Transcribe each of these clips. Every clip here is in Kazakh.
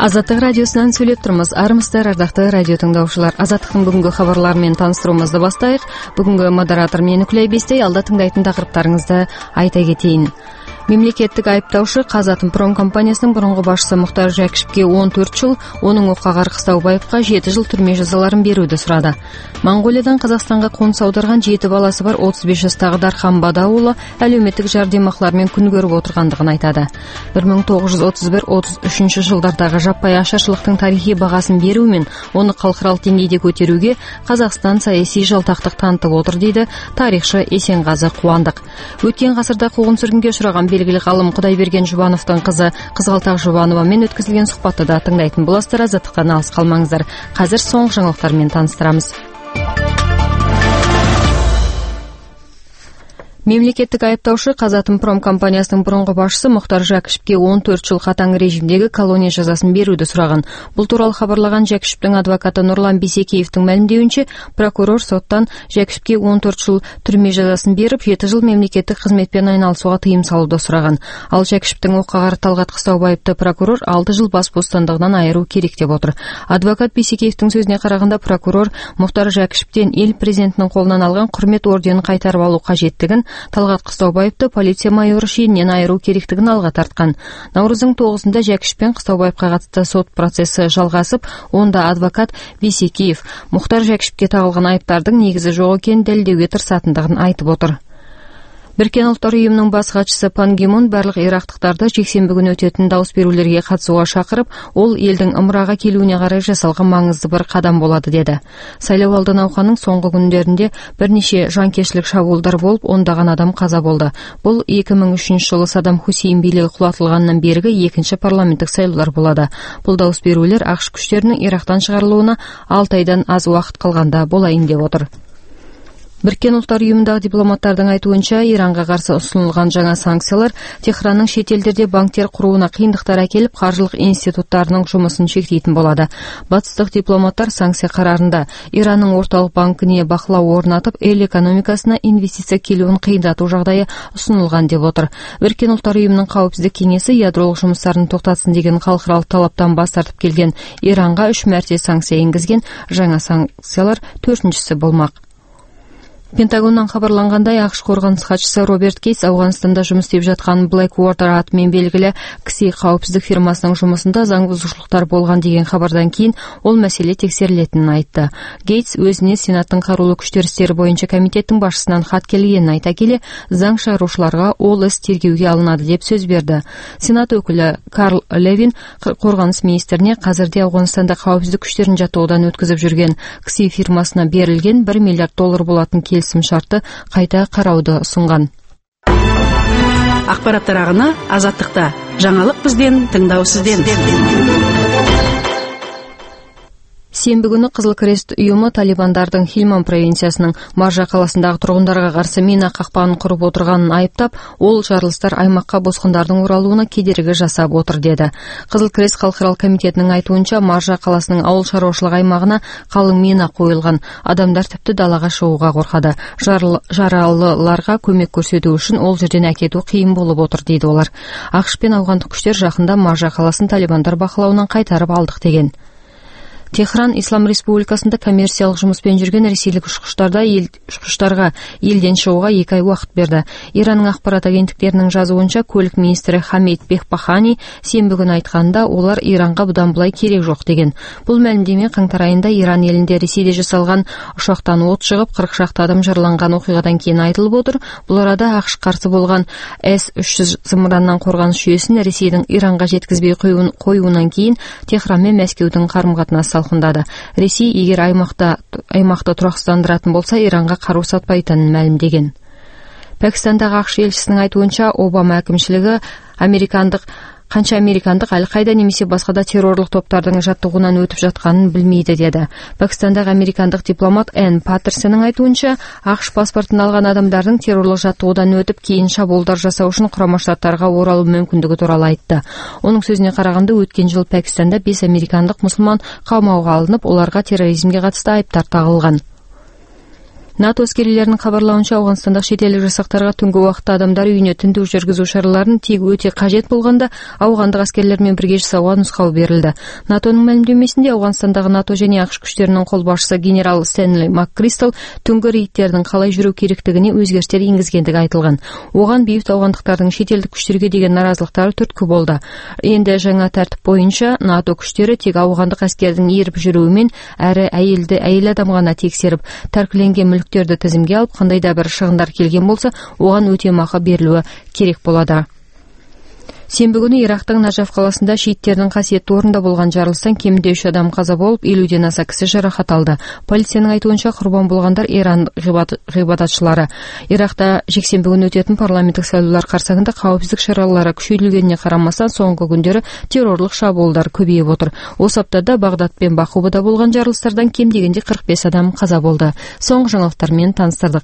Азаттык радиосунан сүйлөп турмуз. Армысыздар, ардактуу радио тыңдаушылар. Азаттыктын бүгүнкү кабарлары менен тааныштырууубузду баштайык. Бүгүнкү модератор мен Үкүлөй Бестей, алда тыңдайтын такырыптарыңызды айта кетейин. Мемлекеттик айыптаушы Казатомпром компаниясынын мурунку башчысы Муктар Жакишевке 14 жыл, онун Окагар Кыстаубаевка 7 жыл түрмө жазаларын берүүнү сурады. Монголиядан Казакстанга конус аударган 7 баласы бар 35 жаштагы Дархан Бада уулу әлеуметтик жардамакылар менен күн көрүп отургандыгын айтады. 1931-33 жылдардагы жаппай ашарчылыктын тарыхый багасын берүү менен оны калкыралык деңгейде көтөрүүгө Казакстан саясий жалтактык танытып отур, дейди тарыхчы Эсенгазы Кубандык. Өткен гасырда куугун сүргүнгө учураган белгилүү калым Кудайберген Жубановдун кызы Кызгалтак Жубанова менен өткөзүлгөн сухбатты да тыңдайтын боласыздар. Азаттыктан алыс калмаңыздар. Азыр соңку жаңылыктар менен тааныштырабыз. Мемлекеттик айыптаушы Казатомпром компаниясынын мурунку башчысы Муктар Жакишевке 14 жыл катаң режимдеги колония жазасын берүүнү сураган. Бул тууралуу кабарлаган Жакишевдин адвокаты Нурлан Бисекеевдин маалимдеуинче, прокурор соттон Жакишевке 14 жыл түрмө жазасын берип, 7 жыл мемлекеттик кызметпен айналышууга тыйым салууду сураган. Ал Жакишевдин Окагар Талгат Кыстаубаевди прокурор 6 жыл бас бостандыгынан айыруу керек деп отур. Адвокат Бисекеевдин сөзүнө караганда, прокурор Муктар Жакишевден эл президентинин колунан алган Курмет орденин кайтарып алуу кажеттигин, Талгат Кыстаубаевди полиция майору шенинен айыруу керектигин алга тарткан. Наурыздын 9-нда Жакишев менен Кыстаубаевга катысты сот процесси жалгасып, онда адвокат Бисекеев Муктар Жакишевке тагылган айыптардын негизи жок экенин далилдөөгө тырышатындыгын айтып отур. Бириккен Улуттар уюмунун баш катчысы Пан Ги Мун барлык ирактыктарды жексенби күнү өтөтүн дауыс берүүлөргө катышууга чакырып, ол элдин ымырага келүүнү карай жасалган маңызды бир кадам болот, деди. Сайлоо алды науканын соңку күндөрүндө бир нече жанкечтилик шабуулдар болуп, ондаган адам каза болду. Бул 2003-жылы Саддам Хусейн бийлиги кулатылгандан берги экинчи парламенттик сайлоолор болду. Бул дауыс берүүлөр АКШ күчтөрүнүн Ирактан чыгарылууна 6 айдан аз убакыт калганда болайын деп отур. Бириккен Улуттар уюмундагы дипломаттардын айтуунча, Иранга каршы сунулган жаңа санкциялар Техранның чет элдерде банктер курууна кыйындыктар акелип, каржылык институттарынын жумусун чектейтин болду. Батыстык дипломаттар санкция карарында Иранның ортолук банкине бакылоо орнатып, эл экономикасына инвестиция келүүнүн кыйындатуу жагдайы сунулган деп отур. Бириккен Улуттар уюмунун кауіпсіздік кеңеси ядролук жумуштарын токтатсын деген халыкаралык талаптан бас тартып келген Иранга 3 мәрте санкция энгизген. Жаңа санкциялар 4-нчүсү болмак. Пентагондон кабарлангандай, АКШ коргонус катчысы Роберт Гейтс Ауганстанда жумуш иштеп жаткан Blackwater аты менен белгилүү киси кауіпсіздік фирмасынын жумусунда заң бузушулуктар болгон деген кабардан кийин ол маселе текшерилетинин айтты. Гейтс өзүнө Сенаттын каруулуу күчтөр иштери боюнча комитеттин башчысынан кат келгенин айта келе, заң чыгаруучуларга ол іс тергөөгө алынады деп сөз берди. Сенат өкүлү Карл Левин коргонус министрине казырда Ауганстанда кауіпсіздік күчтөрүн жаттоодон өткөзүп жүргөн киси фирмасына берилген $1 миллиард болатын шарты кайта карауды сунган. Акпараттар агыны Азаттыкта. Жаңалык бизден, тыңдоо сизден. Сенбі күні Кызыл Крест уюму талибандардын Хилман провинциясынын Маржа каласындагы тургундарга каршы мина какпагын куруп отурганын айыптап, ол жарылыштар аймакка боскундардын уралууна кедерги жасап отур, деди. Кызыл Крест калкыралык комитетинин айтуунча, Маржа каласынын ауыл шаруашылык аймагына калың мина коюлган. Адамдар типти далага чыгууга коркады. Жаралыларга көмөк көрсөтүү үчүн ол жерден акетүү кыйын болуп отур, дейди олар. АКШ пен афгандык күчтөр жакында Маржа каласын талибандар бакылауынан кайтарып алдык деген. Техран Ислам Республикасында коммерциялык жумуспен жүргөн ресейлик учкучтарга элден чыгууга 2 ай убакыт берди. Иранның акпарат агенттиктеринин жазуунча, көлүк министри Хамид Бехпахани сенбі күнү айтканда, олар Иранга будан булай керек жок деген. Бул маалимдеме каңтар айында Иран элинде Ресейде жасалган учактан от чыгып, 40 шакты адам жараланган окуядан кийин айтылып отур. Бул арада АКШ каршы болгон С-300 зымырандан коргонуш жүйөсүн Ресейдин Иранга жеткизбей коюунан кийин Техран менен Мәскеудүн карым-катнасы Ресей эгер аймакта тураксыздандыратын болса, Иранга каруу сатпайтынын маалимдеген. Пакистандагы АКШ элчисинин айтуунча, Обама акимчилиги канча американдык Аль-Кайда немесе башка да террорлук топтардын жаттыгуунан өтүп жатканын билмейди, деди. Пакистандагы американдык дипломат Энн Паттерсонун айтуунча, АКШ паспортун алган адамдардын террорлук жаттыгуудан өтүп кийин шабуулдар жасоо үчүн Курама Штаттарга оралуу мүмкүндүгү тууралуу айтты. Онун сөзүнө караганда, өткөн жыл Пакистанда 5 американдык мусулман камоого алынып, оларга терроризмге катысты айыптар тагылган. НАТО әскерилерінің хабарлауынша, Ауғанстандық шетелдік жасақтарға түнгі уақытта адамдар үйіне тінту жүргізу шараларын тек өте қажет болғанда ауғандық әскерлермен бірге жасауға нұсқау берілді. НАТОның мәлімдемесінде Ауғанстандағы НАТО және ақш күштерінің қолбасшысы генерал Стэнли МакКристал түнгі рейдтердің қалай жүру керектігіне өзгерістер енгізгендігі айтылған. Оған бейбіт ауғандықтардың шетелдік күштерге деген наразылықтары түрткі болды. Енді жаңа тәртіп бойынша НАТО күштері тек ауғандық әскердің еріп жүруімен әрі әйел адам ғана тексеріп, тәркіленген мүліктерді тізімге алып, қандай да бір шығындар келген болса, оған өтемақы берілуі керек болады. Сенбі күні Ирактың Нажаф қаласында шииттердің қасиетті орында болған жарылыстан кемінде 3 адам қаза болып, 50-ден аса кісі жарақат алды. Полицияның айтуынша құрбан болғандар Иран ғибадатшылары. Иракта жексенбі күні өтетін парламенттік сайлаулар қарсаңында қауіпсіздік шаралары күшейтілгеніне қарамастан соңғы күндері террорлық шабуылдар көбейіп отыр. Осы аптада Бағдад пен Бахубада болған жарылыстардан кем дегенде 45 адам қаза болды. Соңғы жаңалықтармен таныстырдық.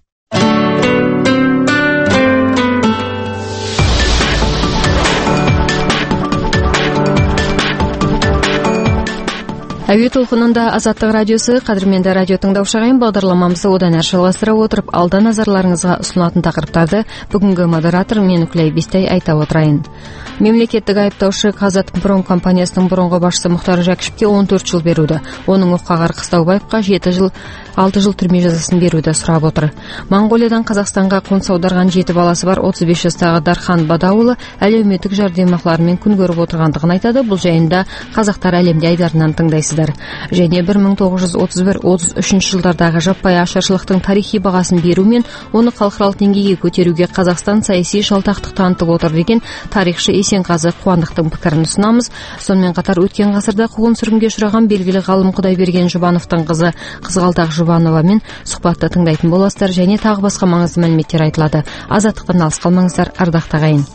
Әуе толқынында Азаттық радиосы, қадірменді радио тыңдаушы ағайын, бағдарламамызды одан әрі жалғастыра отырып, алда назарларыңызға ұсынатын тақырыптарды бүгінгі модератор мен Үкілай Бестай айта отырайын. Мемлекеттік айыптаушы Казатомпром компаниясының бұрынғы басшысы Мұхтар Жәкішевке 14 жыл беруді, оның Оққағар Қыстаубаевқа 6 жыл түрме жазасын беруді сұрап отыр. Моңғолиядан Қазақстанға қоныс аударған 7 баласы бар 35 жастағы Дархан Бадауылы әлеуметтік жәрдемақыларымен күн көріп отырғандығын айтады. Бұл жайында Қазақтар әлемде айдарынан тыңдайсыздар. Және 1931-33 жылдардағы жаппай ашаршылықтың тарихи бағасын беру мен оны халықаралық деңгейге көтеруге Қазақстан саяси жалтақтық танытып отыр деген тарихшы Есенғазы Қуандықтың пікірін ұсынамыз. Сонымен қатар өткен ғасырда қуғын-сүргінге ұшыраған белгілі ғалым Құдайберген Жұбановтың қызы Қызғалдақ Жұбановамен сұхбатты тыңдайтын боласыздар, және тағы басқа маңызды мәліметтер айтылады. Азаттықтан алыс қалмаңыздар, ардақты ағайын.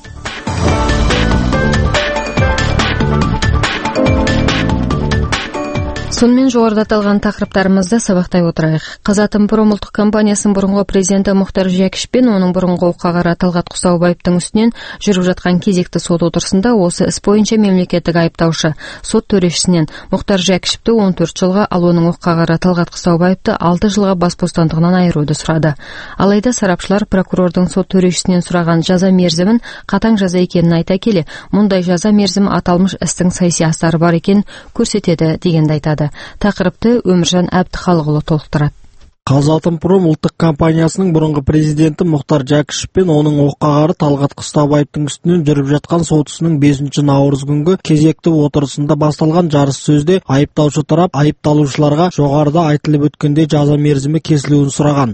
Сонымен жоғарыда аталған тақырыптарымызды сабақтай отырайық. Казатомпром ұлттық компаниясының бұрынғы президенті Мұхтар Жәкішев пен оның бұрынғы Оққағары Талғат Қыстаубаевтың үстінен жүріп жатқан кезекті сот отырысында осы іс бойынша мемлекеттік айыптаушы сот төрешісінен Мұхтар Жәкішевті 14 жылға, ал оның Оққағары Талғат Қыстаубаевты 6 жылға бас бостандығынан айыруды сұрады. Алайда сарапшылар прокурордың сот төрешісінен сұраған жаза мерзімін қатаң жаза екенін айта келе, мұндай жаза мерзімі аталмыш істің саяси астары бар екенін көрсетеді дегенді айтады. Тақырыпты Өміржан Әбдіхалықұлы толықтырады. Казатомпром ұлттық компаниясының бұрынғы президенті Мұхтар Жәкішев пен оның Оққағары Талғат Қыстаубаевтың үстінен жүріп жатқан сот ісінің 5 наурыз күнгі кезекті отырысында басталған жарыс сөзде айыптаушы тарап айыпталушыларға жоғарыда айтылып өткенде жаза мерзімі кесілуін сұраған.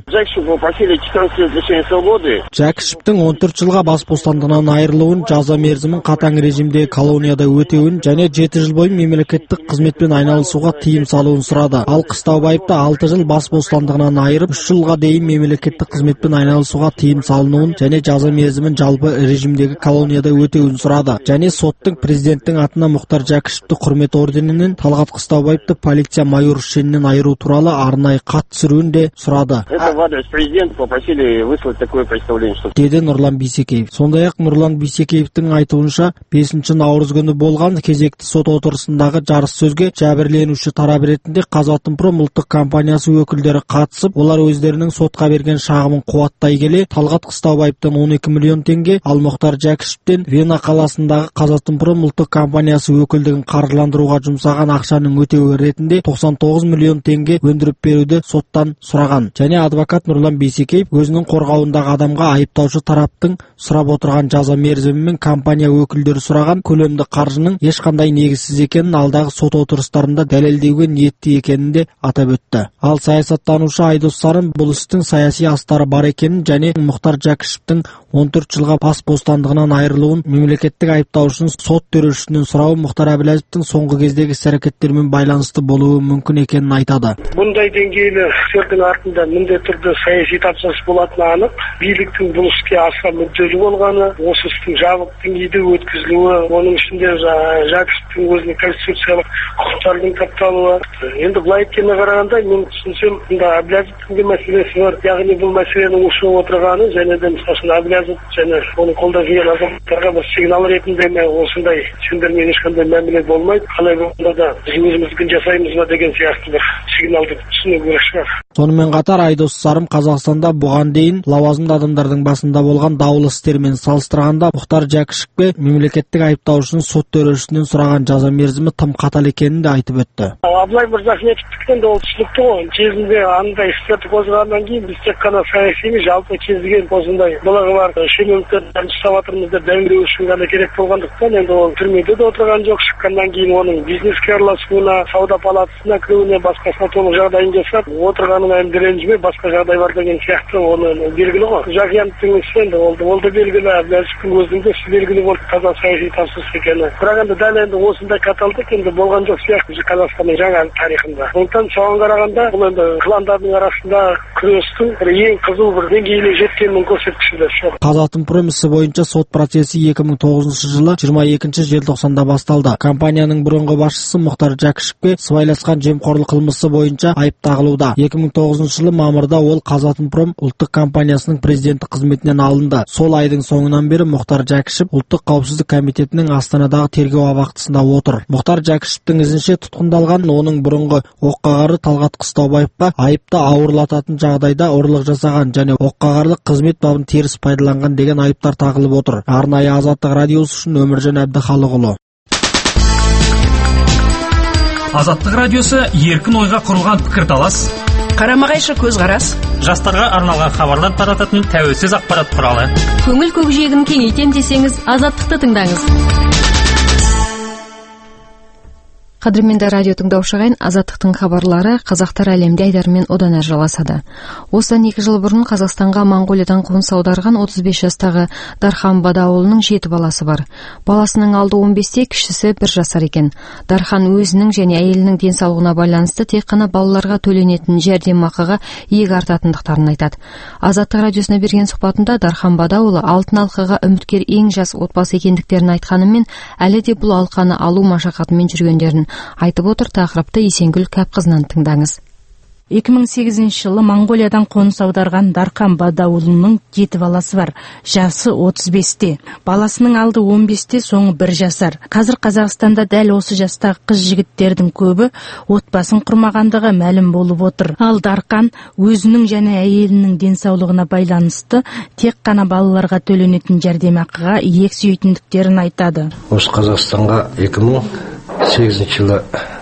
Жәкішевтің 14 жылға бас бостандығынан айырылуын, жаза мерзімін қатаң режимдегі колонияда өтеуін және 7 жыл бойы мемлекеттік қызметпен айналысуға тыйым салуын сұрады. Ал Қыстаубаевты 6 жыл бас бостандығынан айырып 3 жылға дейін мемлекеттік қызметпен айналысуға тыйым салынуын және жаза мерзімін жалпы режимдегі колонияда өтеуін сұрады. Және соттың президенттің атына Мұхтар Жәкішевті құрмет орденінен, Талғат Қыстаубаевты полиция майор шенінен айыру туралы арнайы хат түсіруін де сұрады. Деді Нұрлан Бейсекеев. Сондай-ақ Нұрлан Бейсекеевтің айтуынша 5 наурыз күні болған кезекті сот отырысындағы жарыс сөзге жәбірленуші тарап ретінде Казатомпром ұлттық компаниясы өкілдері қатысып, олар өздерінің сотқа берген шағымын қуаттай келе, Талғат Қыстаубаевтан 12 миллион теңге, ал Мұхтар Жәкішевтен Вена қаласындағы Казатомпром ұлттық компаниясы өкілдігін қаржыландыруға жұмсаған ақшаның өтеуі ретінде 99 миллион теңге өндіріп беруді соттан сұраған. Және адвокат Нұрлан Бейсекеев өзінің қорғауындағы адамға айыптаушы тараптың сұрап отырған жаза мерзімі мен компания өкілдері сұраған көлемді қаржының ешқандай негізсіз екенін алдағы сот отырыстарында дәлелдеуге ниетті екенін де атап өтті. Ал саясаттанушы Айдос Сарым бұл істің саяси астары бар екенін және Мұхтар Жәкішевтің 14 жылға бас бостандығынан айырылуын мемлекеттік айыптаушының сот төрешісінен сұрауы Мұхтар Әбіләзовтың соңғы кездегі іс-әрекеттерімен байланысты болуы мүмкін екенін айтады. Бұндай деңгейлі істердің артында міндетті түрде саяси тапсырыс болатыны анық. Биліктің бұл іске аса мүдделі болғаны, осы істің жабық деңгейде өткізілуі, оның ішінде Жәкішевтің өзінің конституциялық құқықтардың тапталуы. Енді былай еткеніне қарағанда мен түсінсем, мұнда Әбіләзовтың де мәселесі бар. Яғни бұл мәселенің ушығып отырғаны және де мысалы Әбіләзов және оны қолдап жүрген азаматтарға бір сигнал ретінде осындай сендермен ешқандай мәміле болмайды. Қалай болғанда да біз өзіміздің жасаймыз ба деген сияқты бір сигналды түсіну керек шығар. Сонымен қатар Айдос Сарым Қазақстанда бұған дейін лауазымды адамдардың басында болған даулы істермен салыстырғанда Мұхтар Жәкішевке мемлекеттік айыптаушының сот төрешісінен сұраған жаза мерзімі тым қатал екенін де айтып өтті. Абылай Мырзахметовтікten de ол түсінікті ғой. Кезінде андай істерді қозғағаннан кейін біз тек қана саяси емес, жалпы кезген осындай былығы бар шенеуніктерді ұстап жатырмыз деп дәлелдеу үшін ғана керек болғандықтан енді ол түрмеде де отырған жоқ. Шыққаннан кейін оның бизнеске араласуына, сауда палатасына кіруіне, басқасына толық жағдайын жасап, отырғанына енді ренжімей басқа жағдай бар деген сияқты оны белгілі ғой. Жақияновтың ісі енді ол да белгілі, Әбдіәзовтың өзінде белгілі болды таза саяси тапсырыс екені. Бірақ енді дәл енді осындай қаталдық енді болған жоқ сияқты Қазақстанның жаңа тарихында. Сондықтан соған қарағанда бұл енді кландардың арасында күрестің ең қызу бір деңгейге жеткенін көрсеткіші де сол. Қазатомпром ісі бойынша сот процесі 2009 жылы 22 желтоқсанда басталды. Компанияның бұрынғы басшысы Мұхтар Жәкішевке сыбайласқан жемқорлық қылмысы бойынша айып тағылуда. 2009 жылы мамырда ол Қазатомпром ұлттық компаниясының президенті қызметінен алынды. Сол айдың соңынан бері Мұхтар Жәкішев ұлттық қауіпсіздік комитетінің Астанадағы тергеу абақтысында отыр. Мұхтар Жәкішевтің ізінше тұтқындалған оның бұрынғы оққағары Талғат Қыстаубаевқа айыпты ауырлататын жағдайда ұрлық жасаған және оққағарлық қызмет бабын теріс пайдаланған деген айыптар тағылып отыр. Арнайы Азаттық радиосы үшін Өміржан Әбдіхалықұлы. Азаттық радиосы еркін ойға құрылған пікірталас, қарама-қайшы көзқарас, жастарға арналған хабарлар тарататын тәуелсіз ақпарат құралы. Көңіл көкжиегін кеңейтем десеңіз, Азаттықты тыңдаңыз. Қадірменді радио тыңдаушы ағайын, Азаттықтың хабарлары қазақтар әлемде айдарымен одан әрі жалғасады. Осыдан 2 жыл бұрын Қазақстанға Моңғолиядан қоныс аударған 35 жастағы Дархан Бадауылының 7 баласы бар. Баласының алды 15-те, кішісі 1 жасар екен. Дархан өзінің және әйелінің денсаулығына байланысты тек қана балаларға төленетін жәрдемақыға иек артатындықтарын айтады. Азаттық радиосына берген сұхбатында Дархан Бадауылы алтын алқаға үміткер ең жас отбасы екендіктерін айтқанымен, әлі де бұл алқаны алу машақатымен жүргендерін айтып отыр. Тақырыпты Есенгүл Кәпқызынан тыңдаңыз. 2008 жылы Моңғолиядан қоныс аударған Дархан Бадауылының 7 баласы бар. Жасы 35-те. Баласының алды 15-те, соңы 1 жасар. Қазір Қазақстанда дәл осы жастағы қыз жігіттердің көбі отбасын құрмағандығы мәлім болып отыр. Ал Дархан өзінің және әйелінің денсаулығына байланысты тек қана балаларға төленетін жәрдемақыға иек сүйетіндіктерін айтады. Осы Қазақстанға 2008 жылы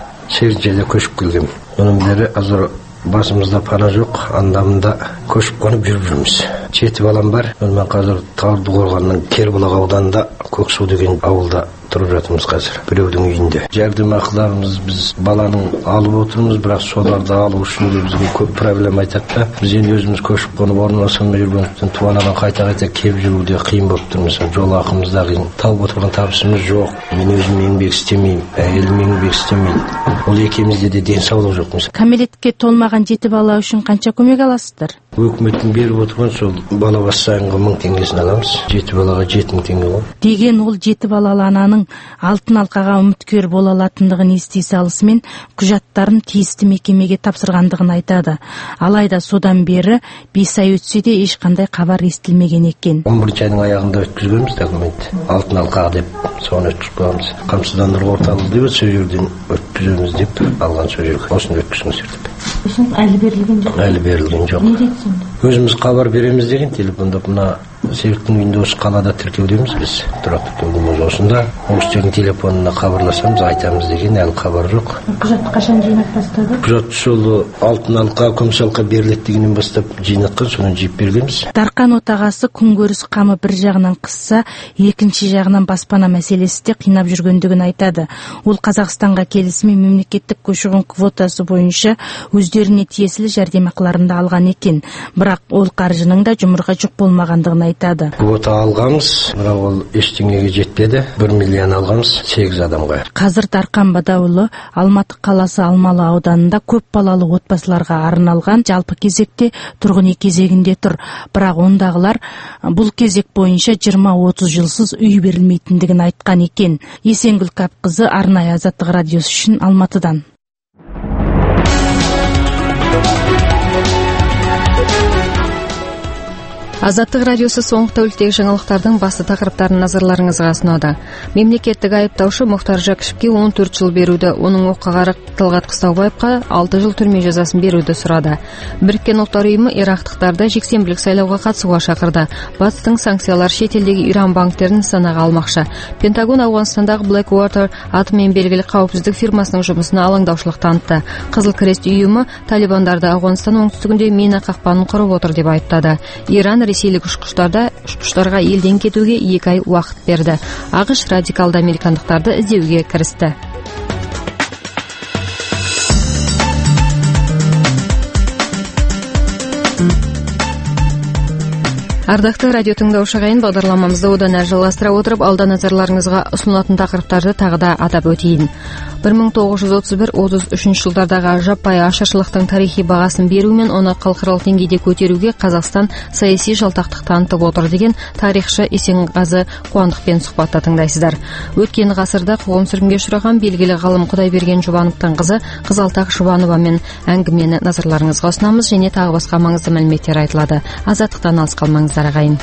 8-де көшіп келгем. Оның бері азыр басымызда пана жоқ, андамында көшіп қонып жүріп жүрміз. 7 балам бар. Мен қазір Талдықорғанның Кербұлақ ауданында Көксу деген ауылда тұрып жатырмыз қазір. Біреудің үйінде. Жәрдемақыларымыз біз баланың алып отырмыз, бірақ соларды алу үшін де бізге көп проблема айтады. Біз енді өзіміз көшіп қонып орналасқанмен жүргендіктен туанадан қайта келіп жүруде қиын болып тұр. Мысалы, жол ақымыз да қиын. Тауып отырған табысымыз жоқ. Мен өзім еңбек істемеймін, әйелім еңбек істемейді. Ол екеумізде де денсаулық жоқ. Кәмелетке толмаған 7 бала үшін қанша көмек аласыздар? Өкіметтің беріп отырған сол бала бас сайынғы 1000 теңгесін аламыз. 7 балаға 7000 теңге ғой. Деген ол 7 балалы ананың алтын алқаға үміткер бола алатындығын ести салысымен құжаттарын тиісті мекемеге тапсырғандығын айтады. Алайда содан бері 5 ай өтсе де ешқандай хабар естілмеген екен. 11 айдың аяғында өткізгенбіз документ. Алтын алқа деп соны өткізіп қойғанбыз. Қамсыздандыру орталығы деп сол жерден өткіземіз деп алған сол жерге. Осыны өткізіңіздер деп. Әлі берілген жоқ. Әлі берілген жоқ. Не дейді сонда? Өзіміз хабар береміз деген телефонда мына Серіктің үйінде осы қалада тіркеудеміз біз. Тұрақты тіркеудеміз осында. Ол кісілердің телефонына хабарласамыз, айтамыз деген әлі хабар жоқ. Құжатты қашан жинап бастады? Құжат сол алтын алқа, күміс алқа беріледі дегеннен бастап жинатқан, соны жиып бергенбіз. Дархан отағасы күнкөріс қамы бір жағынан қысса, екінші жағынан баспана мәселесі де қинап жүргендігін айтады. Ол Қазақстанға келісімен мемлекеттік көші-қон квотасы бойынша өздеріне тиесілі жәрдемақыларында алған екен. Бірақ ол қаржының да жұмырға жүк болмағандығын айтады. Квота алғанбыз, бірақ ол ештеңеге жетпеді. 1 миллион алғанбыз 8 адамға. Қазір Дархан Бадауылы Алматы қаласы Алмалы ауданында көп балалы отбасыларға арналған жалпы кезекте тұрғын үй кезегінде тұр. Бірақ ондағылар бұл кезек бойынша 20-30 жылсыз үй берілмейтіндігін айтқан екен. Есенгүл Кәпқызы, арнайы Азаттық радиосы үшін Алматыдан. Азаттық радиосы соңғы тәуліктегі жаңалықтардың басты тақырыптарын назарларыңызға ұсынады. Мемлекеттік айыптаушы Мұхтар Жәкішевке 14 жыл беруді, оның оққағары Талғат Қыстаубаевқа 6 жыл түрме жазасын беруді сұрады. Біріккен ұлттар ұйымы ирактықтарды жексенбілік сайлауға қатысуға шақырды. Батыстың санкциялар шетелдегі Иран банктерін нысанаға алмақшы. Пентагон Ауғанстандағы Blackwater атымен белгілі қауіпсіздік фирмасының жұмысына алаңдаушылық танытты. Қызыл крест ұйымы талибандарды Ауғанстан оңтүстігінде мина қақпанын құрып отыр деп айыптады. Иран ресейлік ұшқыштарға елден кетуге 2 ай уақыт берді. АQШ радикалды американдықтарды іздеуге кірісті. Ардақты радио тыңдаушы ағайын, бағдарламамызды одан әрі жалғастыра отырып, алда назарларыңызға ұсынылатын тақырыптарды тағы да атап өтейін. 1931-33 жылдардағы жаппай ашаршылықтың тарихи бағасын беру мен оны халықаралық деңгейде көтеруге Қазақстан саяси жалтақтық танытып отыр деген тарихшы Есенғазы Қуандықпен сұхбатта тыңдайсыздар. Өткен ғасырда қуғын-сүргінге ұшыраған белгілі ғалым Құдайберген Жұбановтың қызы Қызалтақ Жұбановамен әңгімені назарларыңызға ұсынамыз, және тағы басқа маңызды мәліметтер айтылады. Азаттықтан алыс қалмаңыздар ағайын.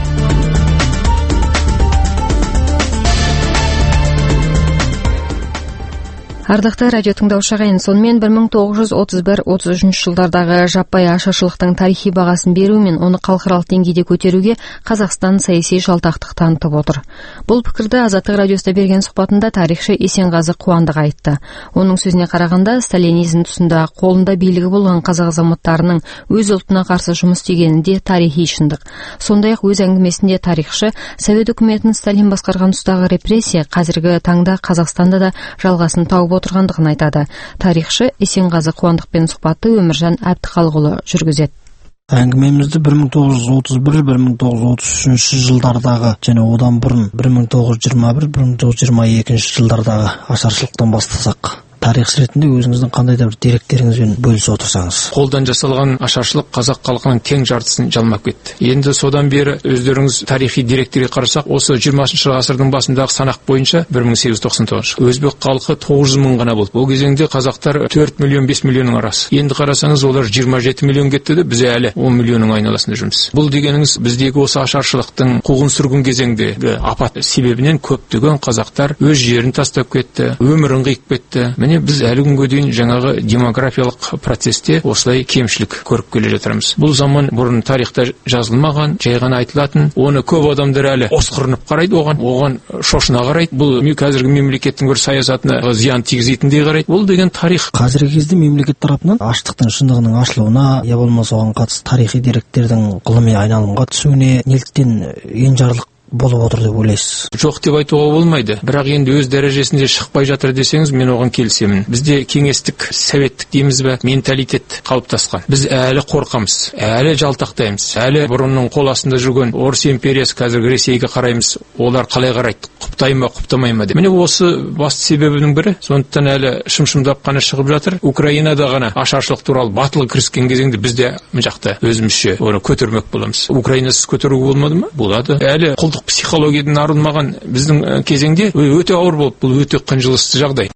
Ардақты радио тыңдаушы ағайын, сонымен 1931-33 жылдардағы жаппай ашаршылықтың тарихи бағасын беру мен оны халықаралық деңгейде көтеруге Қазақстан саяси жалтақтық танытып отыр. Бұл пікірді Азаттық радиосында берген сұхбатында тарихшы Есенғазы Қуандық айтты. Оның сөзіне қарағанда, сталинизм тұсында қолында билігі болған қазақ азаматтарының өз ұлтына қарсы жұмыс істегенінде тарихи шындық. Сондай-ақ өз әңгімесінде тарихшы Совет үкіметін Сталин басқарған тұстағы репрессия қазіргі таңда Қазақстанда да жалғасын тауып отырғандығын айтады. Тарихшы Есенғазы Қуандықпен сұхбатты Өміржан Әбдіқалықұлы жүргізеді. Әңгімемізді 1931-1933 жылдардағы және одан бұрын 1921-1922 жылдардағы ашаршылықтан бастасақ. Тарихшы ретінде өзіңіздің қандай да бір деректеріңізбен бөлісе отырсаңыз. Қолдан жасалған ашаршылық қазақ халқының тең жартысын жалмап кетті. Енді содан бері өздеріңіз тарихи деректерге қарасақ, осы 20-шы ғасырдың басындағы санақ бойынша 1899 өзбек халқы 900 мың ғана болды. Ол кезеңде қазақтар 4 миллион 5 миллионның арасы. Енді қарасаңыз, олар 27 миллион кетті де, біз әлі 10 миллионның айналасында жүрміз. Бұл дегеніңіз біздегі осы ашаршылықтың қуғын-сүргін кезеңдегі апат себебінен көптеген қазақтар өз жерін тастап кетті, өмірін қиып кетті. Міне біз әлі күнге дейін жаңағы демографиялық процесте осылай кемшілік көріп келе жатырмыз. Бұл заман бұрын тарихта жазылмаған, жай ғана айтылатын, оны көп адамдар әлі осқырынып қарайды, оған шошына қарайды. Бұл қазіргі мемлекеттің бір саясатына зиян тигізетіндей қарайды. Бұл деген тарих. Қазіргі кезде мемлекет тарапынан аштықтың шындығының ашылуына, я болмаса оған қатысты тарихи деректердің ғылыми айналымға түсуіне неліктен енжарлық болып отыр деп ойлайсыз? Жоқ деп айтуға болмайды. Бірақ енді өз дәрежесінде шықпай жатыр десеңіз, мен оған келісемін. Бізде кеңестік, советтік дейміз бе, менталитет қалыптасқан. Біз әлі қорқамыз, әлі жалтақтаймыз. Әлі бұрынның қол астында жүрген Орыс империясы қазіргі Ресейге қараймыз. Олар қалай қарайды? Құптай ма, құптамай ма деп. Міне осы басты себебінің бірі. Сондықтан әлі шым-шымдап қана шығып жатыр. Украинада ғана ашаршылық туралы батыл кіріскен кезеңде біз де мына жақта өзімізше оны көтермек боламыз. Украинасыз көтеруге болмады ма? Болады. Әлі психологиядан арылмаған біздің кезеңде өте ауыр болды. Бұл өте қынжылысты жағдай.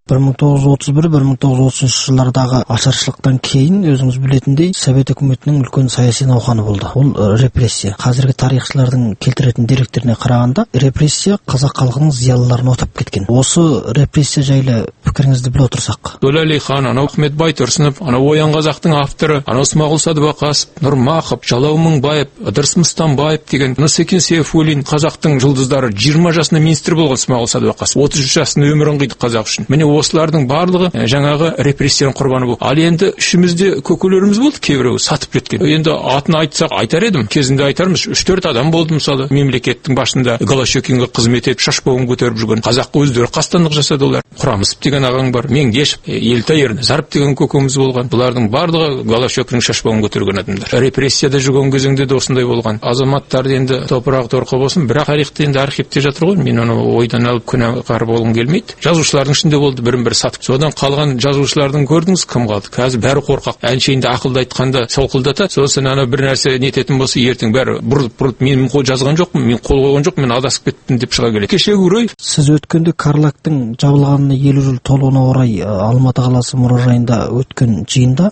1931-1933 жылдардағы ашаршылықтан кейін өзіңіз білетіндей Совет үкіметінің үлкен саяси науқаны болды. Ол репрессия. Қазіргі тарихшылардың келтіретін деректеріне қарағанда, репрессия қазақ халқының зиялыларын отап кеткен. Осы репрессия жайлы пікіріңізді біле отырсақ. Төләли хан, анау Ахмет Байтұрсынов, анау Оян қазақтың авторы, анау Смағұл Садуақасов, Нұрмақов, Жалау Мыңбаев, Ыдырыс Мыстамбаев деген, Нұрсекен Сейфуллин, қазақтың жұлдыздары, 20 жасында министр болған Смағұл Садуақасов, 33 жасында өмірін қиды қазақ үшін. Міне осылардың барлығы жаңағы репрессияның құрбаны болды. Ал енді ішімізде көкелеріміз болды, кейбіреуі сатып кеткен. Енді атын айтсақ айтар едім, кезінде айтармыз, 3-4 адам болды мысалы, мемлекеттің басында Голощекинге қызмет етіп, шашбауын көтеріп жүрген. Қазаққа өздері қастандық жасады олар. Құрамысып деген ағаң бар, Меңдешев, Елтай Ерназаров деген көкеміз болған. Бұлардың барлығы Голощекиннің шашбауын көтерген адамдар. Репрессияда жүрген кезеңде де осындай болған. Азаматтар енді топырақ торқа болсын, бірақ тарихта енді архивте жатыр ғой. Мен оны ойдан алып күнәқар болғым келмейді. Жазушылардың ішінде болды, бірін-бірі сатып. Содан қалған жазушылардың көрдіңіз, кім қалды? Қазір бәрі қорқақ. Әншейінде ақылды айтқанда солқылдатады. Сосын ана бір нәрсе нететін болса, ертең бәрі бұрылып мен қол жазған жоқпын, мен қол қойған жоқпын, мен адасып кеттім деп шыға келеді. Кешегі үрей. Сіз өткенде Карлактың жабылғанына 50 жыл толуына орай Алматы қаласы мұражайында өткен жиында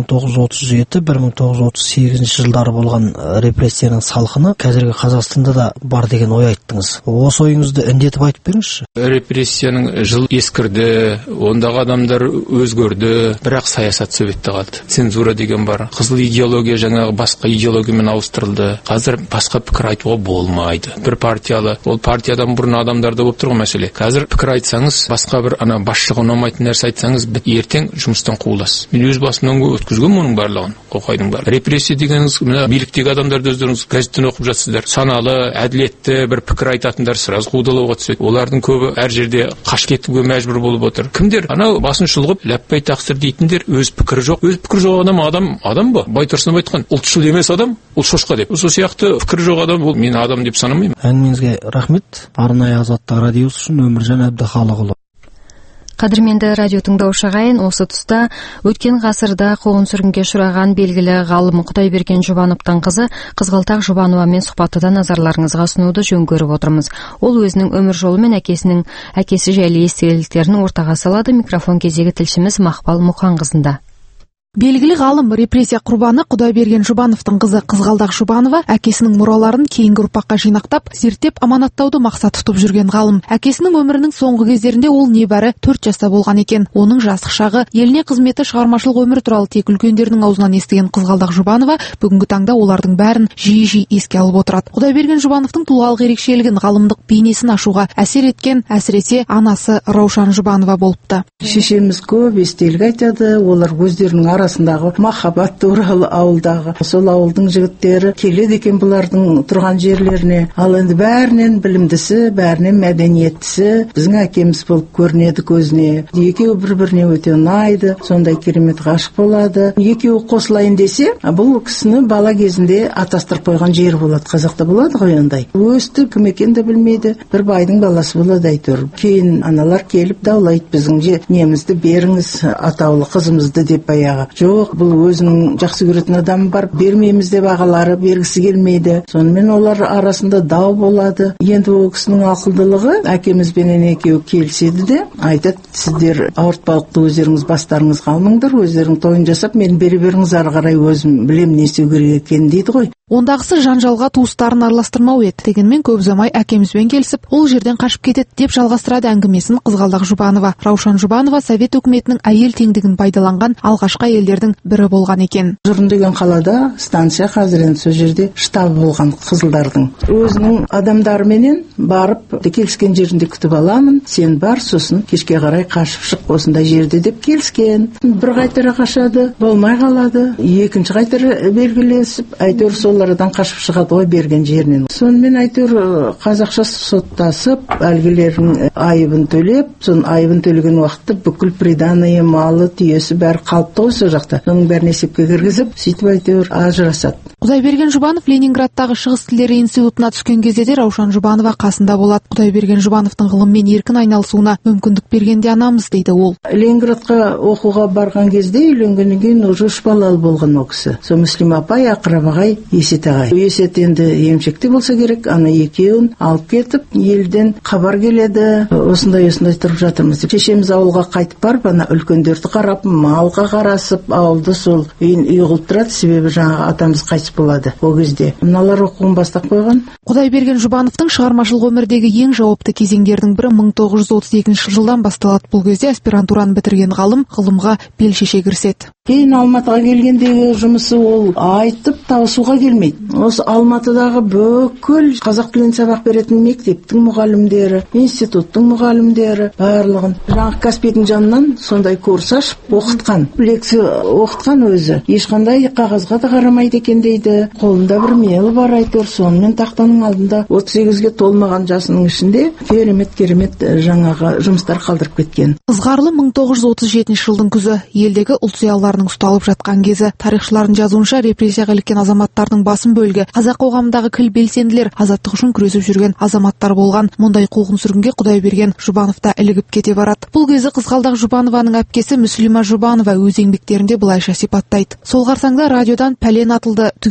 1937-1938 жылдары болған репрессияның салқыны қазіргі Қазақстанда да бар деген ой айттыңыз. Осы ойыңызды індетіп айтып беріңізші. Репрессияның жыл ескірді, ондағы адамдар өзгерді, бірақ саясат Советте қалды. Цензура деген бар. Қызыл идеология жаңағы басқа идеологиямен ауыстырылды. Қазір басқа пікір айтуға болмайды. Бір партиялы, ол партиядан бұрын адамдарда болып тұрған мәселе. Қазір пікір айтсаңыз, басқа бір басшыға ұнамайтын нәрсе айтсаңыз, ертең жұмыстан қуыласыз. Мен өз басымнан өткізгенмін оның барлығын, қоқайдың барлығы. Репрессия дегеніңіз, мына биліктегі адамдарды өздеріңіз газеттен оқып жатсыздар. Саналы, әділетті бір пікір айтатындар сразу қудалауға түседі. Олардың көбі әр жерде қашып кетуге мәжбүр болып отыр. Кімдер? Анау басын шұлғып, ләппай тақсыр дейтіндер өз пікірі жоқ. Өз пікірі жоқ адам ба? Байтұрсынов айтқан, ұлтшыл емес адам, ол шошқа деп. Сол сияқты пікірі жоқ адам, ол мен адам деп санамаймын. Әңгімеңізге рахмет. Арнайы Азаттық радиосы үшін Өміржан Әбдіхалықұлы. Қадірменді радио тыңдаушы ағайын, осы тұста өткен ғасырда қуғын сүргінге ұшыраған белгілі ғалым Құдайберген Жұбановтың қызы Қызғалдақ Жұбановамен сұхбатты назарларыңызға ұсынуды жөн көріп отырмыз. Ол өзінің өмір жолы мен әкесі жайлы естеліктерін ортаға салады. Микрофон кезегі тілшіміз Мақпал Мұқанқызында. Белгілі ғалым, репрессия құрбаны Құдайберген Жұбановтың қызы Қызғалдақ Жұбанова әкесінің мұраларын кейінгі ұрпаққа жинақтап, зерттеп аманаттауды мақсат тұтып жүрген ғалым. Әкесінің өмірінің соңғы кездерінде ол небәрі 4 жаста болған екен. Оның жастық шағы, еліне қызметі, шығармашылық өмірі туралы тек үлкендердің аузынан естіген Қызғалдақ Жұбанова бүгінгі таңда олардың бәрін жиі еске алып отырады. Құдайберген Жұбановтың тұлғалық ерекшелігін, ғалымдық бейнесін ашуға әсер еткен әсіресе анасы Раушан Жұбанова болыпты. Шешеміз көп естелік айтады, олар өздерінің арасындағы махаббат туралы ауылдағы. Сол ауылдың жігіттері келеді екен бұлардың тұрған жерлеріне. Ал енді бәрінен білімдісі, бәрінен мәдениеттісі біздің әкеміз болып көрінеді көзіне. Екеуі бір-біріне өте ұнайды, сондай керемет ғашық болады. Екеуі қосылайын десе, бұл кісіні бала кезінде атастырып қойған жері болады. Қазақта болады ғой ондай. Өсті, кім екенін де білмейді. Бір байдың баласы болады әйтеуір. Кейін аналар келіп даулайды, біздің немізді беріңіз, атаулы қызымызды деп баяғы. Жоқ, бұл өзінің жақсы көретін адамы бар, бермейміз деп ағалары бергісі келмейді. Сонымен олар арасында дау болады. Енді ол кісінің ақылдылығы әкемізбенен екеуі келіседі де айтады, сіздер ауыртпалықты өздеріңіз бастарыңызға алмаңдар, өздерің тойын жасап, мен бере беріңіз, ары қарай өзім білем не істеу керек екенін дейді ғой. Ондағысы жанжалға туыстарын араластырмау еді. Дегенмен көп ұзамай әкемізбен келісіп, ол жерден қашып кетеді деп жалғастырады әңгімесін Қызғалдақ Жұбанова. Раушан Жұбанова Совет үкіметінің әйел теңдігін пайдаланған алғашқы әйелдердің бірі болған екен. Жұрын деген қалада станция, қазір енді сол жерде штаб болған қызылдардың. Өзінің адамдарыменен барып келіскен жерінде күтіп аламын, сен бар, сосын кешке қарай қашып шық осындай жерде деп келіскен. Бір қайтара қашады, болмай қалады. Екінші қайтара белгілесіп, әйтеуір солардан қашып шығады ғой берген жерінен. Сонымен әйтеуір қазақша соттасып, әлгілердің айыбын төлеп, сон айыбын төлеген уақытта бүкіл приданое, малы, түйесі бәрі қалыпты ғой сол жақта. Соның бәрін есепке кіргізіп, сөйтіп әйтеуір ажырасады. Құдайберген Жұбанов Ленинградтағы шығыс тілдері институтына түскен кезде де Раушан Жұбанова қасында болады. Құдайберген Жұбановтың ғылыммен еркін айналысуына мүмкіндік бергенде анамыз, дейді ол. Ленинградқа оқуға барған кезде үйленгеннен кейін уже 3 балалы болған ол кісі. Сол Мүслим апай, Ақырап ағай, Есет ағай. Есет енді емшекте болса керек, ана екеуін алып кетіп, елден хабар келеді, осындай тұрып жатырмыз. Шешеміз ауылға қайтып барып, ана үлкендерді қарап, малға қарасып, ауылды сол үй қылып тұрады, себебі жаңағы атамыз қайтыс болады ол кезде. Мыналар оқуын бастап қойған. Құдайберген Жұбановтың шығармашылық өмірдегі ең жауапты кезеңдердің бірі 1932 жылдан басталады. Бұл кезде аспирантураны бітірген ғалым ғылымға бел шеше кіріседі. Кейін Алматыға келгендегі жұмысы ол айтып тауысуға келмейді. Осы Алматыдағы бүкіл қазақ тілін сабақ беретін мектептің мұғалімдері, институттың мұғалімдері барлығын жаңағы Каспийдің жанынан сондай курс ашып оқытқан, лекция оқытқан өзі. Ешқандай қағазға да қарамайды екен дейді. Қолында бір мелі бар әйтеуір, сонымен тақтаның алдында 38-ге толмаған жасының ішінде керемет жаңағы жұмыстар қалдырып кеткен. Ызғарлы 1937 жылдың күзі, елдегі ұлт зиялыларының ұсталып жатқан кезі. Тарихшылардың жазуынша репрессияға іліккен азаматтардың басым бөлігі қазақ қоғамындағы кіл белсенділер, азаттық үшін күресіп жүрген азаматтар болған. Мұндай қуғын сүргінге Құдайберген Жұбанов та ілігіп кете барады. Бұл кезі Қызғалдақ Жұбанованың әпкесі Мүслима Жұбанова өз еңбектерінде былайша сипаттайды. Сол қарсаңда радиодан пәлен атылды, түгел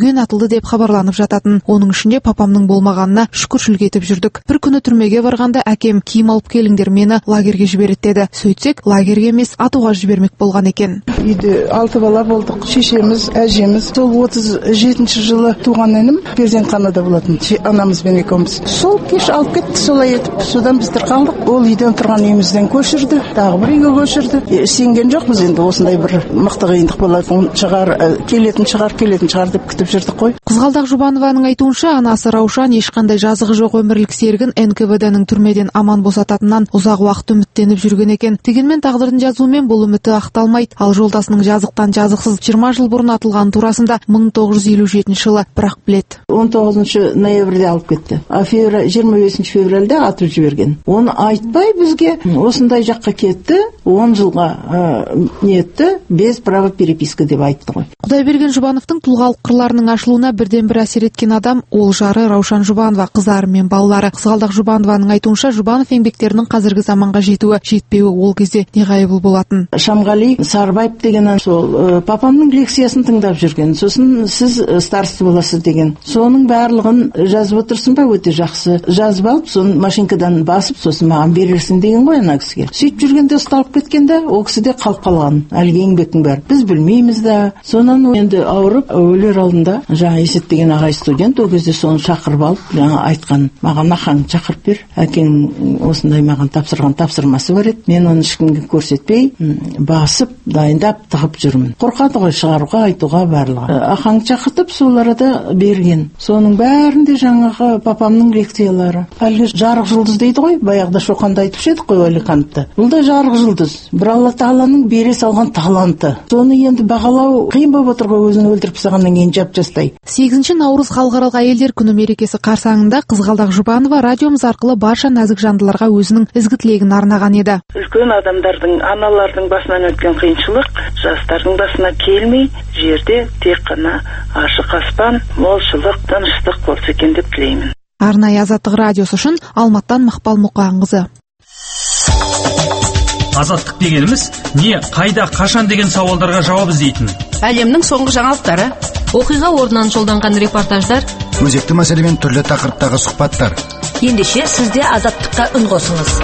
түген атылды деп хабарланып жататын. Оның ішінде папамның болмағанына шүкіршілік етіп жүрдік. Bir күні түрмеге барғанда әкем киім алып келіңдер, мені лагерге жібереді деді. Сөйтсек, лагерге емес, атуға жібермек болған екен. Үйде 6 бала болдық. Шешеміз, әжеміз. Сол 37 жылы туған інім перзентханада болатын. Анамызбен екеуміз. Сол кеш алып кетті, солай етіп. Содан біздер қалдық. Ол үйден тұрған үйімізден көшірді. Тағы бір үйге көшірді. Сенген жоқпыз енді, осындай бір мықты қиындық болатын шығар, келетін шығар деп күтіп жүрдік қой. Қызғалдақ Жұбанованың айтуынша, анасы Раушан ешқандай жазығы жоқ өмірлік серігін НКВД-ның түрмеден аман босататыннан ұзақ уақыт үміттеніп жүрген екен. Дегенмен тағдырдың жазуымен бұл үміті ақталмайды. Ал жолдасының жазықтан жазықсыз 20 жыл бұрын атылған турасында 1957 жылы бірақ біледі. 19 ноябрьде алып кетті. 25 февральда атып жіберген. Оны айтпай бізге осындай жаққа кетті, 10 жылға нетті, без права переписка деп айтты ғой. Құдайберген Жұбановтың тұлғалық қырларының ашылуына бірден бір әсер еткен адам ол жары Раушан Жұбанова, қыздары мен балалары. Қызғалдақ Жұбанованың айтуынша, Жұбанов еңбектерінің қазіргі заманға жетпеуі ол кезде неғайбыл болатын. Шамғали Сарбаев деген сол папамның лекциясын тыңдап жүрген. Сосын сіз староста боласыз деген. Соның барлығын жазып отырсың ба, өте жақсы. Жазып алып, соны машинкадан басып, сосын маған берерсің деген ғой ана кісіге. Сөйтіп жүргенде ұсталып кеткенде, ол кісіде қалып қалған. Әлгі еңбектің бәрі. Біз білмейміз да. Сонан енді ауырып, өлер алдында жаңа Есет деген ағай студент, ол кезде соны шақырып алып, жаңа айтқан, маған ақаң шақырып бер. Әкең осындай маған тапсырған тапсырмасы бар еді. Мен оны ешкімге көрсетпей, басып, дайындап, тығып жүрмін. Қорқады ғой шығаруға, айтуға барлығы. Ақаң шақыртып, сол арада берген. Соның бәрінде жаңағы папамның лекциялары. Әлгі жарық жұлдыз дейді ғой, баяғыда Шоқанда айтып едік қой Уәлихановты. Бұл да жарық жұлдыз. Бір Алла Тағаланың бере салған таланты. Соны енді бағалау қиын болып отыр ғой, өзін өлтіріп тастағаннан кейін жап-жастай. 8 наурыз халықаралық әйелдер күні мерекесі қарсаңында Қызғалдақ Жұбанова радиомыз арқылы барша нәзік жандыларға өзінің ізгі тілегін арнаған еді. Үлкен адамдардың, аналардың басынан өткен қиыншылық жастардың басына келмей, жерде тек қана ашық аспан, молшылық, тыныштық болса екен деп тілеймін. Арнайы Азаттық радиосы үшін Алматтан Мақпал Мұқанқызы. Азаттық дегеніміз не, қайда, қашан деген сауалдарға жауап іздейтін. Әлемнің соңғы жаңалықтары, оқиға орнынан жолданған репортаждар, өзекті мәселемен түрлі тақырыптағы сұхбаттар. Ендеше сізде Азаттыққа үн қосыңыз.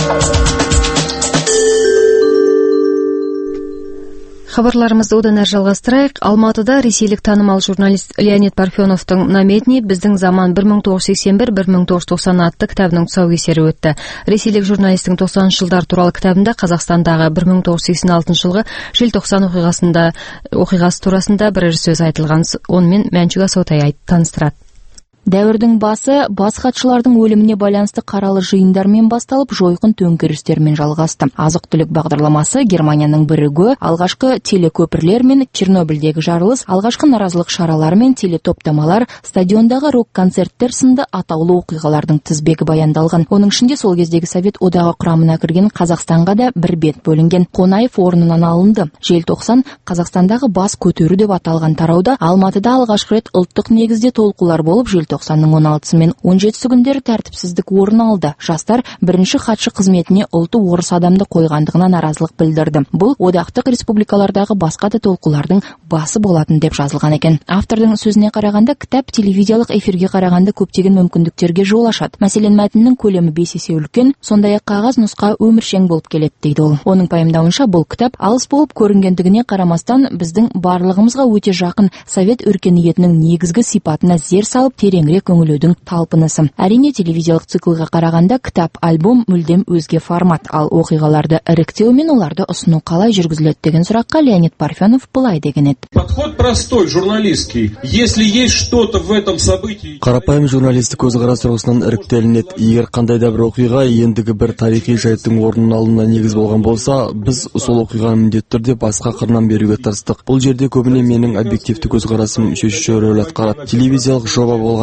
Хабарларымызды одан әрі жалғастырайық. Алматыда ресейлік танымал журналист Леонид Парфеновтың «Намедни. Біздің заман 1981-1990» атты кітабының тұсаукесері өтті. Ресейлік журналистің 90 жылдар туралы кітабында Қазақстандағы 1986 жылғы желтоқсан оқиғасы турасында бірер сөз айтылған. Онымен Мәншүк Асаутай таныстырады. Дәуірдің бас хатшылардың өліміне байланысты қаралы жиындармен басталып, жойқын төңкерістермен жалғасты. Азық-түлік бағдарламасы, Германияның бірігуі, алғашқы телекөпірлер мен Чернобыльдегі жарылыс, алғашқы наразылық шаралар мен телетоптамалар, стадиондағы рок-концерттер сынды атаулы оқиғалардың тізбегі баяндалған. Оның ішінде сол кездегі Совет одағы құрамына кірген Қазақстанға да бір бет бөлінген. Қонаев орнынан алынды. Желтоқсан Қазақстандағы бас көтеру деп аталған тарауда Алматыда алғашқы рет ұлттық негізде толқулар болып, желтоқсанның 16-сы мен 17-сі күндері тәртіпсіздік орын алды. Жастар бірінші хатшы қызметіне ұлты орыс адамды қойғандығына наразылық білдірді. Бұл одақтық республикалардағы басқа да толқулардың басы болатын деп жазылған екен. Автордың сөзіне қарағанда, кітап телевизиялық эфирге қарағанда көптеген мүмкіндіктерге жол ашады. Мәселен, мәтіннің көлемі 5 есе үлкен, сондай-ақ қағаз нұсқа өміршең болып келеді дейді ол. Оның пайымдауынша, бұл кітап алыс болып көрінгендігіне қарамастан біздің барлығымызға өте жақын совет өркениетінің негізгі сипатына зер салып, тереңірек үңілудің талпынысы. Әрине, телевизиялық циклға қарағанда кітап, альбом мүлдем өзге формат, ал оқиғаларды іріктеу мен оларды ұсыну қалай жүргізіледі деген сұраққа Леонид Парфенов былай деген еді. Подход простой, журналистский. Если есть что-то в этом событии... Қарапайым журналистік көзқарас тұрғысынан іріктелінеді. Егер қандай да бір оқиға ендігі бір тарихи жайттың орнын алуына негіз болған болса, біз сол оқиғаны міндетті түрде басқа қырынан беруге тырыстық. Бұл жерде көбіне менің объективті көзқарасым шешуші рөл атқарады. Телевизиялық жоба болғандықтан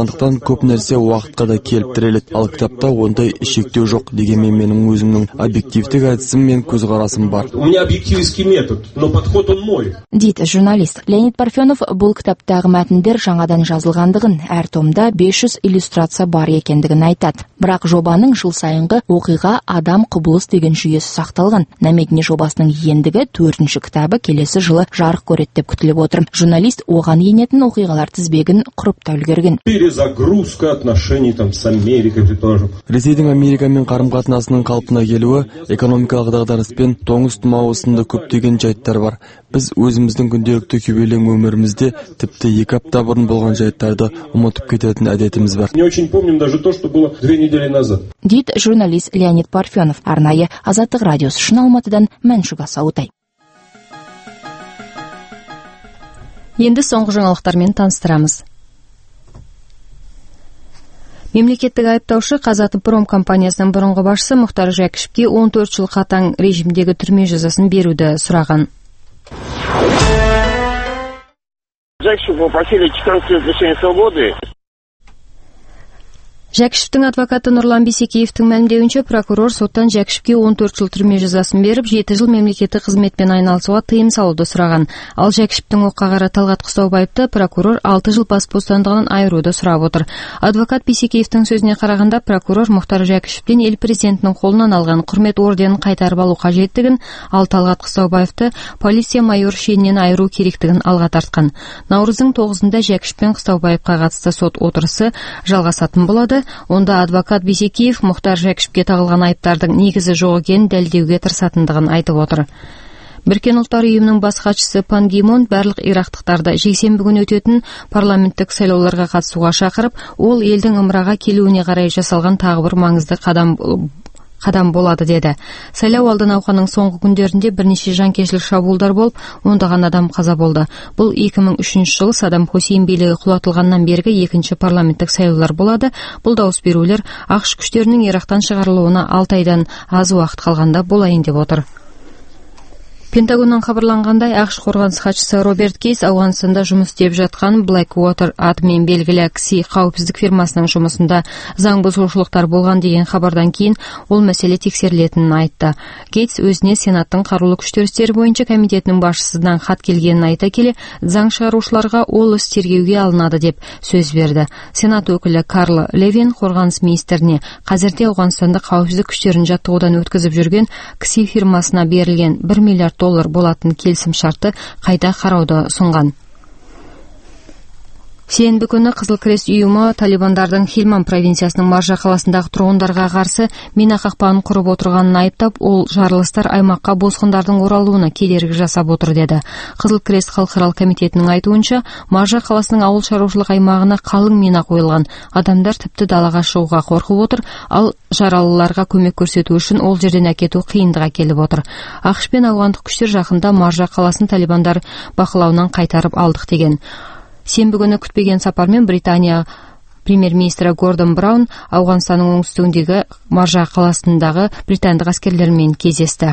болғандықтан көп нәрсе уақытқа да келіп тіреледі. Ал кітапта ондай шектеу жоқ. Дегенмен менің өзімнің объективтік әдісім мен көзқарасым бар. У меня объективский метод, но подход он мой. Дейді журналист Леонид Парфенов. Бұл кітаптағы мәтіндер жаңадан жазылғандығын, әр томда 500 иллюстрация бар екендігін айтады. Бірақ жобаның жыл сайынғы оқиға адам құбылыс деген жүйесі сақталған. Намедни жобасының ендігі 4-ші кітабы келесі жылы жарық көреді деп күтіліп отыр. Журналист оған енетін оқиғалар тізбегін құрып та үлгерген. Перезагрузка отношений с Америкой тоже. Ресейдің Америкамен қарым-қатынасының қалпына келуі, экономикалық дағдарыспен тоңыз тұмауы сынды көптеген жайттар бар. Біз өзіміздің күнделікті күйбелең өмірімізде тіпті 2 апта бұрын болған жайттарды ұмытып кететін әдетіміз бар. Не очень помним даже то, что было 2 недели назад. Дейді журналист Леонид Парфенов. Арнайы Азаттық радиосы үшін Алматыдан Мәншүк Асаутай. Енді соңғы жаңалықтармен таныстырамыз. Мемлекеттік айыптаушы Қазатомпром компаниясының бұрынғы басшысы Мұхтар Жәкішевке 14 жыл қатаң режимдегі түрме жазасын беруді сұраған. Жәкішев попросили 14 лет лишения свободы. Жәкішевтің адвокаты Нұрлан Бисекеевтің мәлімдеуінше, прокурор соттан Жәкішевке 14 жыл түрме жазасын беріп, 7 жыл мемлекеттік қызметпен айналысуға тыйым салуды сұраған. Ал Жәкішевтің оққа қара Талғат Қыстаубаевты прокурор 6 жыл бас бостандығынан айыруды сұрап отыр. Адвокат Бисекеевтің сөзіне қарағанда, прокурор Мұхтар Жәкішевтен ел президентінің қолынан алған құрмет орденін қайтарып алу қажеттігін, ал Талғат Қыстаубаевты полиция майор шенінен айыру керектігін алға тартқан. Наурыздың 9-ында Жәкішев пен Қыстаубаевқа қатысты сот отырысы жалғасатын болады. Онда адвокат Бисекеев Мұхтар Жәкішевке тағылған айыптардың негізі жоқ екенін дәлелдеуге тырысатындығын айтып отыр. Біріккен ұлттар ұйымының бас хатшысы Пан Ги Мун барлық ирактықтарды жексенбі күні өтетін парламенттік сайлауларға қатысуға шақырып, ол елдің ымыраға келуіне қарай жасалған тағы бір маңызды қадам болады деді. Сайлау алды науқанның соңғы күндерінде бірнеше жанкешілік шабуылдар болып, ондаған адам қаза болды. Бұл 2003 жылы Саддам Хусейн билігі құлатылғаннан бергі екінші парламенттік сайлаулар болады. Бұл дауыс берулер ақш күштерінің Ирактан шығарылуына 6 айдан аз уақыт қалғанда болайын деп отыр. Пентагоннан хабарланғандай, ақш қорғаныс хатшысы Роберт Кейс Ауғанстанда жұмыс істеп жатқан Blackwater атымен белгілі кси қауіпсіздік фирмасының жұмысында заң бұзушылықтар болған деген хабардан кейін ол мәселе тексерілетінін айтты. Кейс өзіне Сенаттың қарулы күштер істері бойынша комитетінің басшысынан хат келгенін айта келе, заң шығарушыларға ол іс тергеуге алынады деп сөз берді. Сенат өкілі Карл Левин қорғаныс министріне қазірде Ауғанстанда қауіпсіздік күштерін жаттығудан өткізіп жүрген кси фирмасына берілген $1 миллиард болатын келісім шарты қайта қарауды ұсынған. Сенбі күні Қызыл Крест ұйымы талибандардың Хилман провинциясының Маржа қаласындағы тұрғындарға қарсы мина қақпағын құрып отырғанын айыптап, ол жарылыстар аймаққа босқындардың оралуына кедергі жасап отыр деді. Қызыл Крест халықаралық комитетінің айтуынша, Маржа қаласының ауыл шаруашылық аймағына қалың мина қойылған. Адамдар тіпті далаға шығуға қорқып отыр, ал жаралыларға көмек көрсету үшін ол жерден әкету қиындық әкеліп отыр. ақш пен ауғандық күштер жақында Маржа қаласын талибандар бақылауынан қайтарып алдық деген. Сенбі күні күтпеген сапармен Британия премьер-министрі Гордон Браун Ауғанстанның оңтүстігіндегі Маржа қаласындағы британдық әскерлермен кездесті.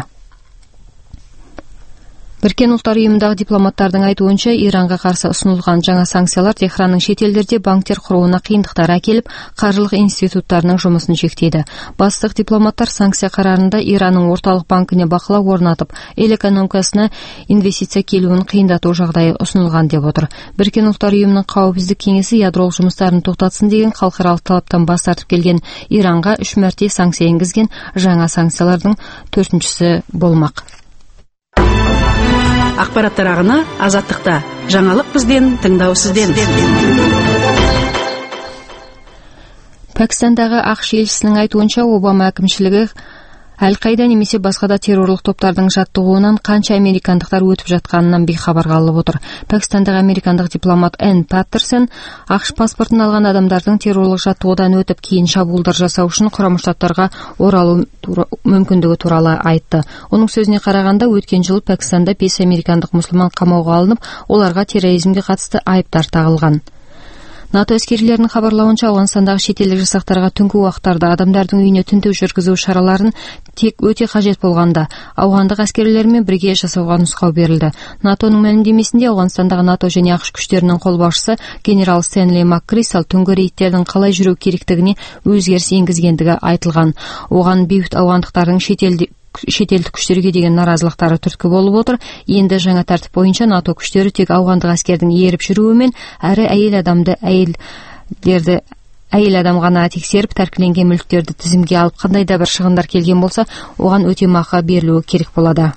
Біріккен ұлттар ұйымындағы дипломаттардың айтуынша, Иранға қарсы ұсынылған жаңа санкциялар Техранның шетелдерде банктер құруына қиындықтар әкеліп, қаржылық институттарының жұмысын шектейді. Бастық дипломаттар санкция қарарында Иранның орталық банкіне бақылау орнатып, ел экономикасына инвестиция келуін қиындату жағдайы ұсынылған деп отыр. Біріккен ұлттар ұйымының қауіпсіздік кеңесі ядролық жұмыстарын тоқтатсын деген халықаралық талаптан бас тартып келген Иранға 3 мәрте санкция енгізген жаңа санкциялардың 4-шісі болмақ. Ақпараттар ағыны Азаттықта. Жаңалық бізден, тыңдау сізден. Пәкістандағы ақш елшісінің айтуынша, Обама әкімшілігі Әл-Қайда немесе басқа да террорлық топтардың жаттығуынан қанша американдықтар өтіп жатқанынан бейхабар қалып отыр. Пәкістандағы американдық дипломат Энн Паттерсон ақш паспортын алған адамдардың террорлық жаттығудан өтіп кейін шабуылдар жасау үшін Құрама Штаттарға оралу мүмкіндігі туралы айтты. Оның сөзіне қарағанда, өткен жылы Пәкістанда 5 американдық мұсылман қамауға алынып, оларға терроризмге қатысты айыптар тағылған. НАТО әскерилеринин хабарлауынча, Ауганстандагы шетелдик жасактарга түнкү убактарда адамдардын үйүнө тинтүү жүргүзүү чараларын тек өтө кажет болгондо аугандык аскерлер менен бирге жасоого нускау берилди. НАТОнун маалимдемесинде Ауганстандагы НАТО жана АКШ күчтөрүнүн кол башчысы генерал Стэнли МакКристал түнгө рейдтердин калай жүрүү керектигине өзгериш энгизгендиги айтылган. Оған бейбит аугандыктардын шетелдик күчтөргө деген наразылыктары түрткү болуп отур. Энди жаңа тартип боюнча НАТО күчтөрү тек аугандык аскердин ээрип жүрүүү менен ары айыл адам гана текшерип, таркиленген мүлктөрдү тизимге алып, кандай да бир шыгындар келген болсо, оган өтөмакы берилүү керек болот.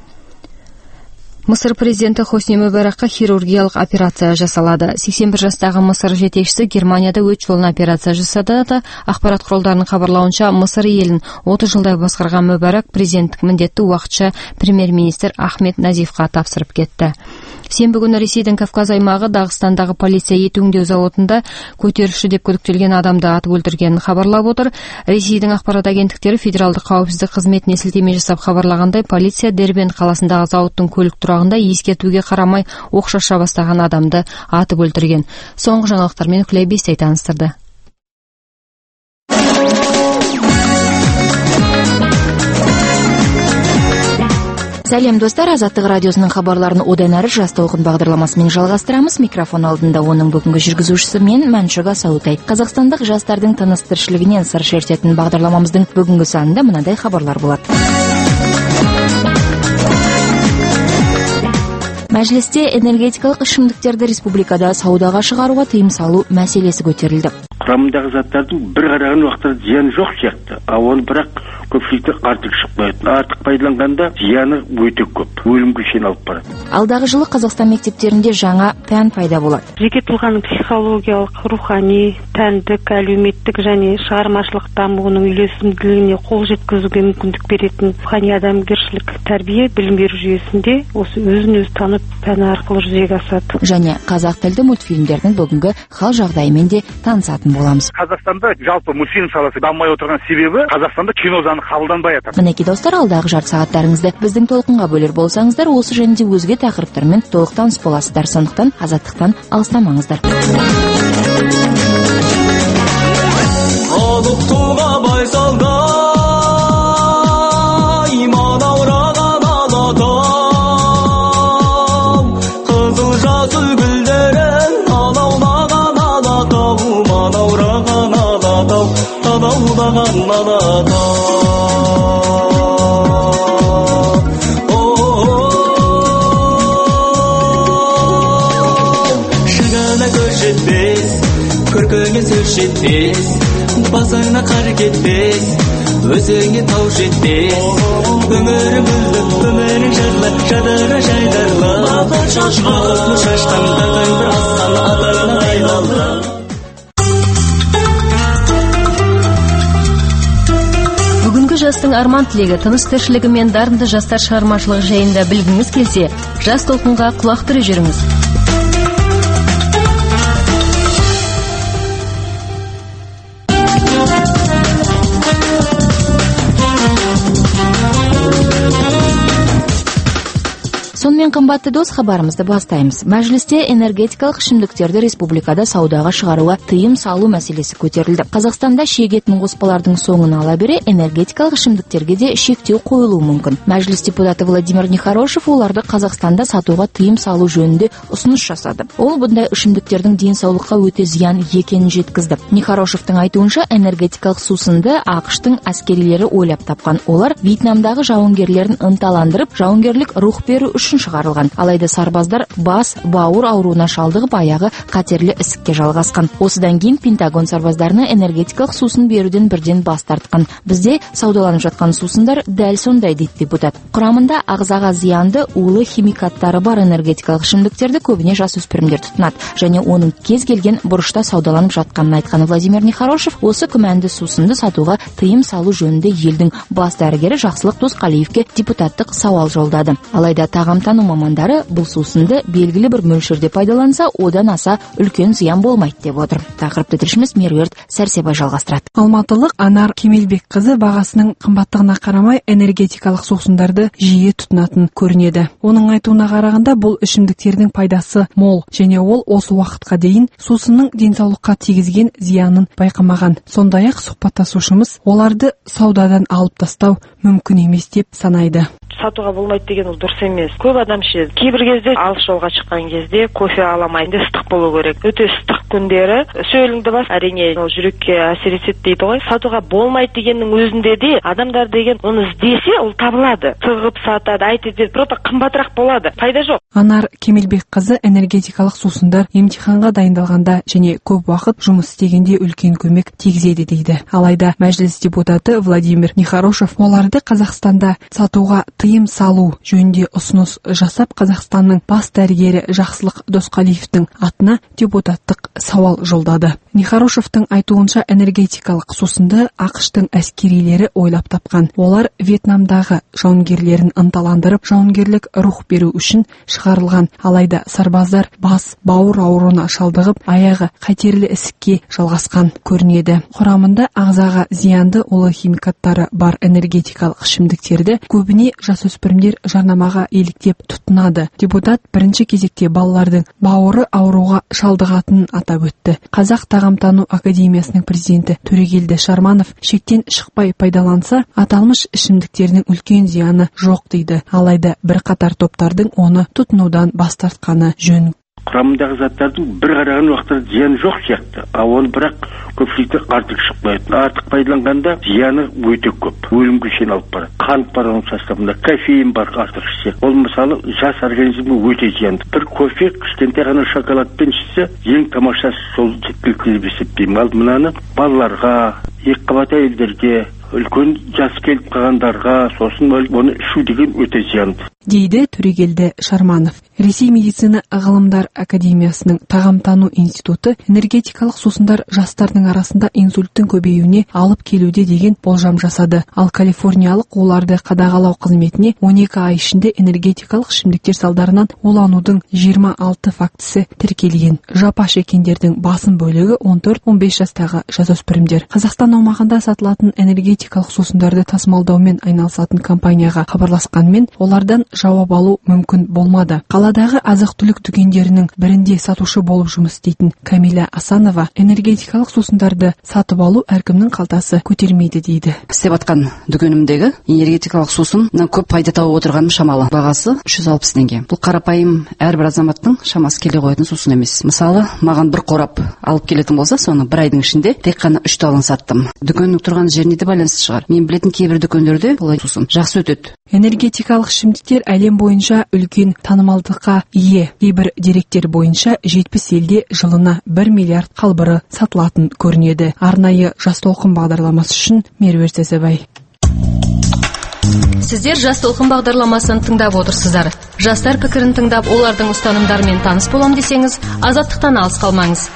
Мысыр президенти Хосни Мубаракка хирургиялык операция жасалады. 81 жастагы Мысыр жетекчиси Германияда 3 жолун операция жасады да, акпарат курулдарынын хабарлауынча, Мысыр элин 30 жылдай баскарган Мубарак президенттик міндетти убакытча премьер-министр Ахмед Назифка тапсырып кетти. Сенбі күнү Ресейдин Кавказ аймагы Дагыстандагы полиция эт өңдөө заводунда көтөрүлүшү деп күдүктөлгөн адамды атып өлтүргенин кабарлап отур. Ресейдин акпарат агенттиктери федералдык каапсыздык кызметине силтеме жасап кабарлагандай, полиция Дербент каласындагы заводдун көлүк турагында эскертүүгө карамай ок шаша баштаган адамды атып өлтүргөн. Соңку жаңылыктар менен Күлөй Бестей тааныстырды. Сәлем достар, Азаттык радиосунун кабарларын одан ары жас толкун багдарламасы менен жалгастырабыз. Микрофон алдында онун бүгүнкү жүргүзүүчүсү мен Маншуга Саутай. Казакстандык жастардын тыныс тирчилигинен сыр шертетін багдарламамыздын бүгүнкү санында мындай кабарлар болот. Мәжлисте энергетикалык ишимдиктерди республикада саудага чыгарууга тыйым салуу маселеси көтөрүлдү. Курамындагы заттардын бир караган убакта зыяны жок сыяктуу. Ал бирок көпчүлүктө артык чыгып коет. Артык пайдаланганда зыяны өтө көп. Өлүмгө чейин алып барат. Алдагы жылы Казакстан мектептеринде жаңа пән пайда болот. Жеке тулганын психологиялык, руханий, тәндик, әлеуметтик және чыгармачылык дамуунун үйлесимдүүлүгүнө кол жеткизүүгө мүмкүндүк беретін руханий адамгерчилик тарбие билим берүү жүйөсүндө осы өзүн өзү танып пән аркылуу жүзөгө асат. Және казак тилдүү мультфильмдердин бүгүнкү хал жагдайы менен де таанысатын боламыз. Казакстанда жалпы мультфильм саласы дамбай отурган себеби Казакстанда кино заны кабылданбай атат. Мынакей достор, алдагы жарты сааттарыңызды биздин толкунга бөлөр болсаңыздар, осы жөнүндө өзге тақырыптар менен толук тааныс боласыздар. Сондуктан азаттыктан алыстамаңыздар. Жетпес, басыңа қар кетпес, өзіңе тау жетпес. Өмірің гүлді, өмірің жырлы, жадыра жайдарлы. Бақыт шашқан, тағын бір асқан, атағына айлалды. Бүгүнкү жастың арман тилеги, тыныс тирчилиги менен дарынды жастар чыгармачылыгы жайында билгиңиз келсе, жас толкунга кулак түрүп жүрүңүз. Сонымен кымбатты дос, хабарымызды бастаймыз. Мәжлисте энергетикалык ишимдиктерди республикада саудага чыгарууга тыйым салуу маселеси көтөрүлдү. Казакстанда шегетін коспалардын соңун ала бере энергетикалык ишимдиктерге де шектөө коюлуу мүмкүн. Мәжлис депутаты Владимир Нехорошев уларды Казакстанда сатууга тыйым салуу жөнүндө усунуш жасады. Ол мындай ишимдиктердин ден соолукка өтө зыян экенин жеткизди. Нехорошевдин айтуунча, энергетикалык суусунду АКШтын аскерилери ойлоп тапкан. Олар Вьетнамдагы жауынгерлерин ынталандырып, жауынгерлик рух берүү үчүн чыгарылган. Алайда сарбаздар бас, бауыр аурууна шалдыгып, аягы катерлі исикке жалгаскан. Осыдан кийин Пентагон сарбаздарына энергетикалык суусун берүүдөн бирден бас тарткан. Бизде саудаланып жаткан суусундар дәл сондай, дейт депутат. Курамында агзага зыянды уулы химикаттары бар энергетикалык ишимдиктерди көбүнө жас өспүрүмдөр тутунат, және онун кез келген бурушта саудаланып жатканын айткан Владимир Нехорошев осы күмәнді суусунду сатууга тыйым салуу жөнүндө элдин бас дарыгери Жаксылык Доскалиевке депутаттык сабал жолдады. Алайда тагын тағамтану мамандары бұл сусынды белгілі бір мөлшерде пайдаланса, одан аса үлкен зиян болмайды деп отыр. Тақырыпты тілшіміз Меруерт Сәрсебай жалғастырады. Алматылық Анар Кемелбекқызы бағасының қымбаттығына қарамай энергетикалық сусындарды жиі тұтынатын көрінеді. Оның айтуына қарағанда, бұл ішімдіктердің пайдасы мол, және ол осы уақытқа дейін сусынның денсаулыққа тигізген зиянын байқамаған. Сондай-ақ сұхбаттасушымыз оларды саудадан алып тастау мүмкін емес деп санайды. Сатуға болмайды деген ол дұрыс емес. Көп адам ішеді. Кейбір кезде алыс жолға шыққан кезде кофе аламайды, ыстық болу керек. Өте ыстық күндері сөйліңді бас, әрине ол жүрекке әсер етеді дейді ғой. Сатуға болмайды дегеннің өзінде де адамдар деген оны іздесе, ол табылады. Тығып сатады, айтады, просто қымбатырақ болады. Пайда жоқ. Анар Кемелбекқызы энергетикалық сусындар емтиханға дайындалғанда және көп уақыт жұмыс істегенде үлкен көмек тигізеді дейді. Алайда мәжіліс депутаты Владимир Нехорошев оларды Қазақстанда сатуға тыйым салу жөнінде ұсыныс жасап, Қазақстанның бас дәрігері Жақсылық Досқалиевтің атына депутаттық сауал жолдады. Нехорошевтың айтуынша энергетикалық сусынды ақш-тың әскерилері ойлап тапқан. Олар Вьетнамдағы жауынгерлерін ынталандырып, жауынгерлік рух беру үшін шығарылған. Алайда сарбаздар бас, бауыр ауруына шалдығып, аяғы қатерлі ісікке жалғасқан көрінеді. Құрамында ағзаға зиянды улы химикаттары бар энергетикалық ішімдіктерді көбіне жасөспірімдер жарнамаға еліктеп тұтынады. Депутат бірінші кезекте балалардың бауыры ауруға шалдығатынын атап өтті. Қазақ тағамтану академиясының президенті Төрегелді Шарманов шектен шықпай пайдаланса, аталмыш ішімдіктердің үлкен зияны жоқ дейді. Алайда бірқатар топтардың оны тұтынудан бас тартқаны жөн. Құрамындағы заттардың бір қараған уақытта зияны жоқ сияқты. Оны бірақ көпшілікті артық шықпайды. Артық пайдаланғанда зияны өте көп. Өлімге шейін алып барады. Қант бар оның составында, кофеин бар артық ішсе. Ол мысалы жас организмге өте зиянды. Бір кофе кішкентай ғана шоколадпен ішсе, ең тамаша сол жеткілікті деп есептеймін. Ал мынаны балаларға, екіқабат әйелдерге, үлкен жас келіп қалғандарға, сосын оны ішу деген өте зиянды дейді Төрегелді Шарманов. Ресей медицина ғылымдар академиясының тағамтану институты энергетикалық сусындар жастардың арасында инсульттің көбеюіне алып келуде деген болжам жасады. Ал калифорниялық оларды қадағалау қызметіне 12 ай ішінде энергетикалық ішімдіктер салдарынан уланудың 26 фактісі тіркелген. Жапа шеккендердің басым бөлігі 14-15 жастағы жасөспірімдер. Қазақстан аумағында сатылатын энергетикалық сусындарды тасымалдаумен айналысатын компанияға хабарласқанмен, олардан жауап алу мүмкін болмады. Қаладағы азық-түлік дүкендерінің бірінде сатушы болып жұмыс істейтін Камиля Асанова энергетикалық сусындарды сатып алу әркімнің қалтасы көтермейді дейді. Істеп атқан дүкенімдегі энергетикалық сусын көп пайда тауып отырғаным шамалы. Бағасы 360 теңге. Бұл қарапайым әрбір азаматтың шамасы келе қоятын сусын емес. Мысалы, маған бір қорап алып келетін болса, соны бір айдың ішінде тек қана 3 талын саттым. Дүкеннің тұрған жеріне де байланысты шығар. Мен білетін кейбір дүкендерде бұлай сусын жақсы өтеді. Энергетикалық ішімдіктер әлем бойынша үлкен танымалдыққа ие. Кейбір деректер бойынша 70 елде жылына 1 миллиард қалбыры сатылатын көрінеді. Арнайы жас толқын бағдарламасы үшін Меруерт Сәрсебай. Сіздер жас толқын бағдарламасын тыңдап отырсыздар. Жастар пікірін тыңдап, олардың ұстанымдарымен таныс болам десеңіз, азаттықтан алыс қалмаңыз.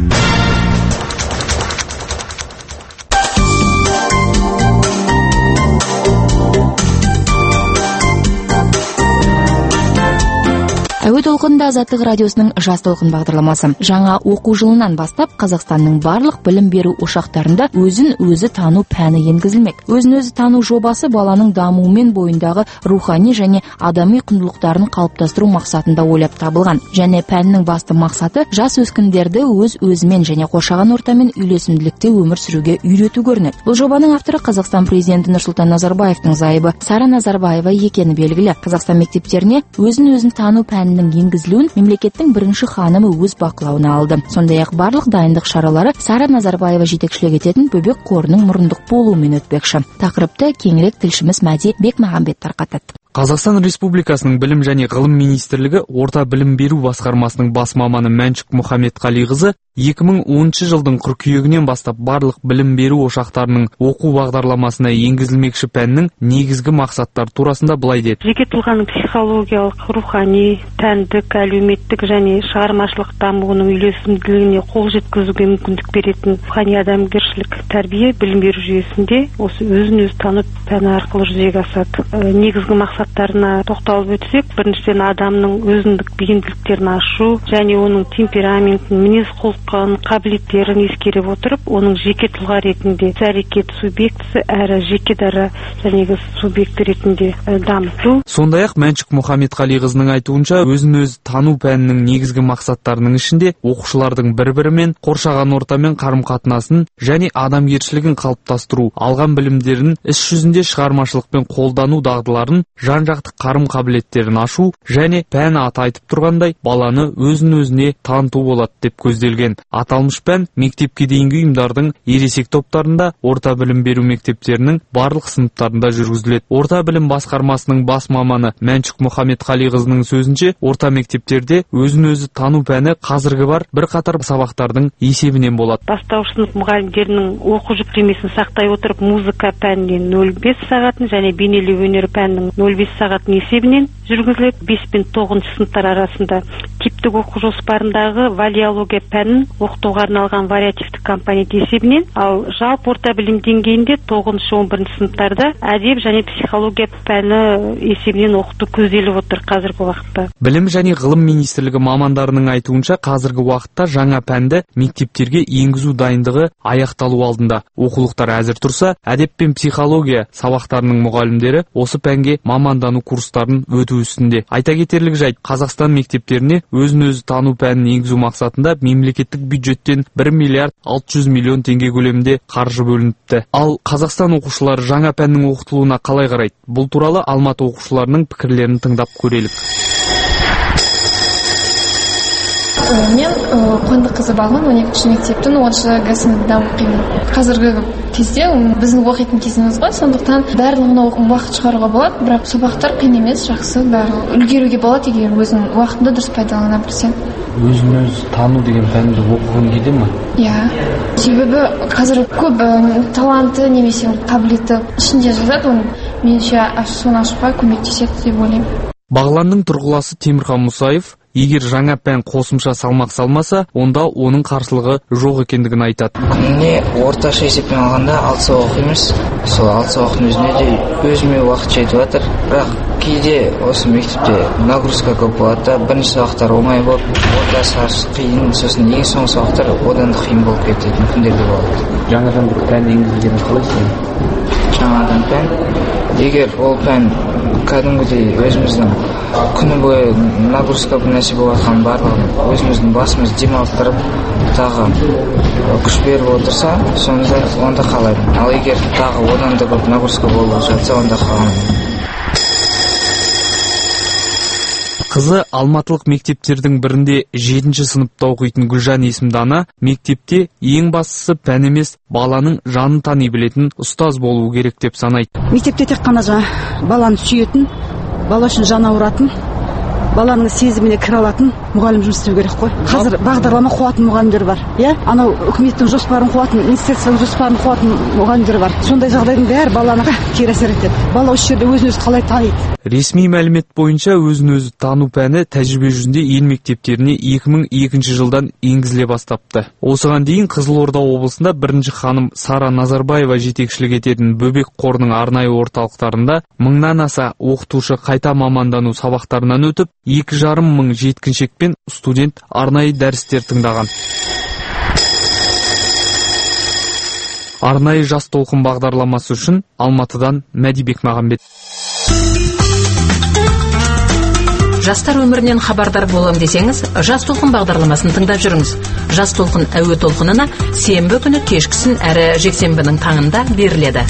Әуе толқынында Азаттық радиосының жас толқын бағдарламасы. Жаңа оқу жылынан бастап Қазақстанның барлық білім беру ошақтарында өзін-өзі тану пәні енгізілмек. Өзін-өзі тану жобасы баланың дамуы мен бойындағы рухани және адами құндылықтарын қалыптастыру мақсатында ойлап табылған. Және пәннің басты мақсаты жас өскіндерді өз-өзімен және қоршаған ортамен үйлесімділікте өмір сүруге үйрету көрінеді. Бұл жобаның авторы Қазақстан президенті Нұрсұлтан Назарбаевтың зайыбы Сара Назарбаева екені белгілі. Қазақстан мектептеріне өзін-өзін тану пәнінің енгізілуін мемлекеттің бірінші ханымы өз бақылауына алды. Сондай-ақ барлық дайындық шаралары Сара Назарбаева жетекшілік ететін бөбек қорының мұрындық болуымен өтпекші. Тақырыпты кеңірек тілшіміз Мәди Бекмағамбет тарқатады. Қазақстан Республикасының білім және ғылым министрлігі орта білім беру басқармасының бас маманы Мәншүк Мұхамедқалиқызы 2010 жылдың қыркүйегінен бастап барлық білім беру ошақтарының оқу бағдарламасына енгізілмекші пәннің негізгі мақсаттары турасында былай деді. Жеке тұлғаның психологиялық, рухани, пәндік, әлеуметтік және шығармашылық дамуының үйлесімділігіне қол жеткізуге мүмкіндік беретін рухани адамгершілік тәрбие білім беру жүйесінде осы өзін өзі тану пәні арқылы жүзеге асады. Негізгі мақсаттарына тоқталып өтсек, біріншіден адамның өзіндік бейімділіктерін ашу және оның темпераментін, мінез құлқын, қабілеттерін ескере отырып, оның жеке тұлға ретінде әрекет субъектісі әрі жеке дара және субъекті ретінде дамыту. Сондай-ақ Мәншүк Мұхамедқалиқызының айтуынша, өзін-өзі тану пәнінің негізгі мақсаттарының ішінде оқушылардың бір-бірімен, қоршаған ортамен қарым-қатынасын және адамгершілігін қалыптастыру, алған білімдерін іс жүзінде шығармашылықпен қолдану дағдыларын, жан-жақты қарым-қабілеттерін ашу және пән аты айтып тұрғандай, баланы өзін-өзіне таныту болады деп көзделген. Аталмыш пән мектепке дейінгі ұйымдардың ересек топтарында, орта білім беру мектептерінің барлық сыныптарында жүргізіледі. Орта білім басқармасының бас маманы Мәншүк Мұхамедқалиқызының сөзінше, орта мектептерде өзін-өзі тану пәні қазіргі бар бірқатар сабақтардың есебінен болады. Бастауыш сынып мұғалімдерінің оқу жүктемесін сақтай отырып, музыка пәнінен 0,5 сағатын және бейнелеу өнері пәнінің 0,5 сағатын есебінен жүргізіледі. 5 пен 9 сыныптар арасында типтік оқу жоспарындағы валеология пәнін оқытуға арналған вариативтік компонент есебінен, ал жалпы орта білім деңгейінде 9-11 сыныптарда әдеп және психология пәні есебінен оқыту көзделіп отыр қазіргі уақытта. Білім және ғылым министрлігі мамандарының айтуынша, қазіргі уақытта жаңа пәнді мектептерге енгізу дайындығы аяқталу алдында. Оқулықтар әзір тұрса, әдеп пен психология сабақтарының мұғалімдері осы пәнге мамандану курстарын өту үстінде. Айта кетерлік жайт, Қазақстан мектептеріне өзін-өзі тану пәнін енгізу мақсатында мемлекеттік бюджеттен 1 миллиард 600 миллион теңге көлемінде қаржы бөлініпті. Ал Қазақстан оқушылары жаңа пәннің оқытылуына қалай қарайды? Бұл туралы Алматы оқушыларының пікірлерін тыңдап көрелік. Мен Қуандыққызы Балғын 12-ші мектептің 10-шы сыныбында оқимын. Қазіргі кезде біздің оқитын кезіміз ғой, сондықтан барлығына уақыт шығаруға болады, бірақ сабақтар қиын емес, жақсы, барлығы үлгеруге болады егер өзің уақытыңды дұрыс пайдалана білсең. Өзін-өз тану деген пәнді оқығың келе ме? Иә. Себебі қазір көп таланты немесе қабілеті ішінде жазады, оны меніңше соны ашуға көмектеседі деп ойлаймын. Бағланның тұрғыласы Темірхан Мұсаев, егер жаңа пән қосымша салмақ салмаса, онда оның қарсылығы жоқ екендігін айтады. Күніне орташа есеппен алғанда 6 сабақ оқимыз. Сол 6 сабақтың өзіне де өзіме уақыт жетіп жатыр. Бірақ кейде осы мектепте нагрузка көп болады да, бірінші сабақтар оңай болып, ортасы қиын, сосын ең соңғы сабақтар одан да қиын болып кететін күндер де болады. Жаңадан бір пән енгізілгенін қалайсың? Жаңадан пән, егер ол пән кәдімгідей өзіміздің күні бойы нагрузка бір нәрсе болып жатқан барлығын өзіміздің басымыз демалыстырып тағы күш беріп отырса, онда қалаймын. Ал егер тағы одан да көп нагрузка болып жатса, онда қаламын. Қызы алматылық мектептердің бірінде 7-ші сыныпта оқитын Гүлжан есімді ана, мектепте ең бастысы пән емес, баланың жанын тани білетін ұстаз болуы керек деп санайды. Мектепте тек қана баланы сүйетін, бала үшін жан ауыратын, баланың сезіміне кіре алатын мұғалім жұмыс істеу керек қой. Қазір бағдарлама қуатын мұғалімдер бар. Иә, анау үкіметтің жоспарын қуатын, министрліктің жоспарын қуатын мұғалімдер бар. Сондай жағдайдың бәрі баланы кері әсер етеді. Бала осы жерде өзін-өзі қалай таниды? Ресми мәлімет бойынша өзін-өзі тану пәні тәжірибе жүзінде ел мектептеріне 2002 жылдан енгізіле бастапты. Осыған дейін Қызылорда облысында бірінші ханым Сара Назарбаева жетекшілік ететін Бөбек қорының арнайы орталықтарында 1000-нан аса оқытушы қайта мамандану сабақтарынан өтіп, 2,5 мың жеткіншек пен студент арнайы дәрістер тыңдаған. Арнайы жас толқын бағдарламасы үшін Алматыдан Мәдибек Мағамбет. Жастар өмірінен хабардар болам десеңіз, Жас толқын бағдарламасын тыңдап жүріңіз. Жас толқын әуе толқынына сенбі күні кешкісін әрі жексенбінің таңында беріледі.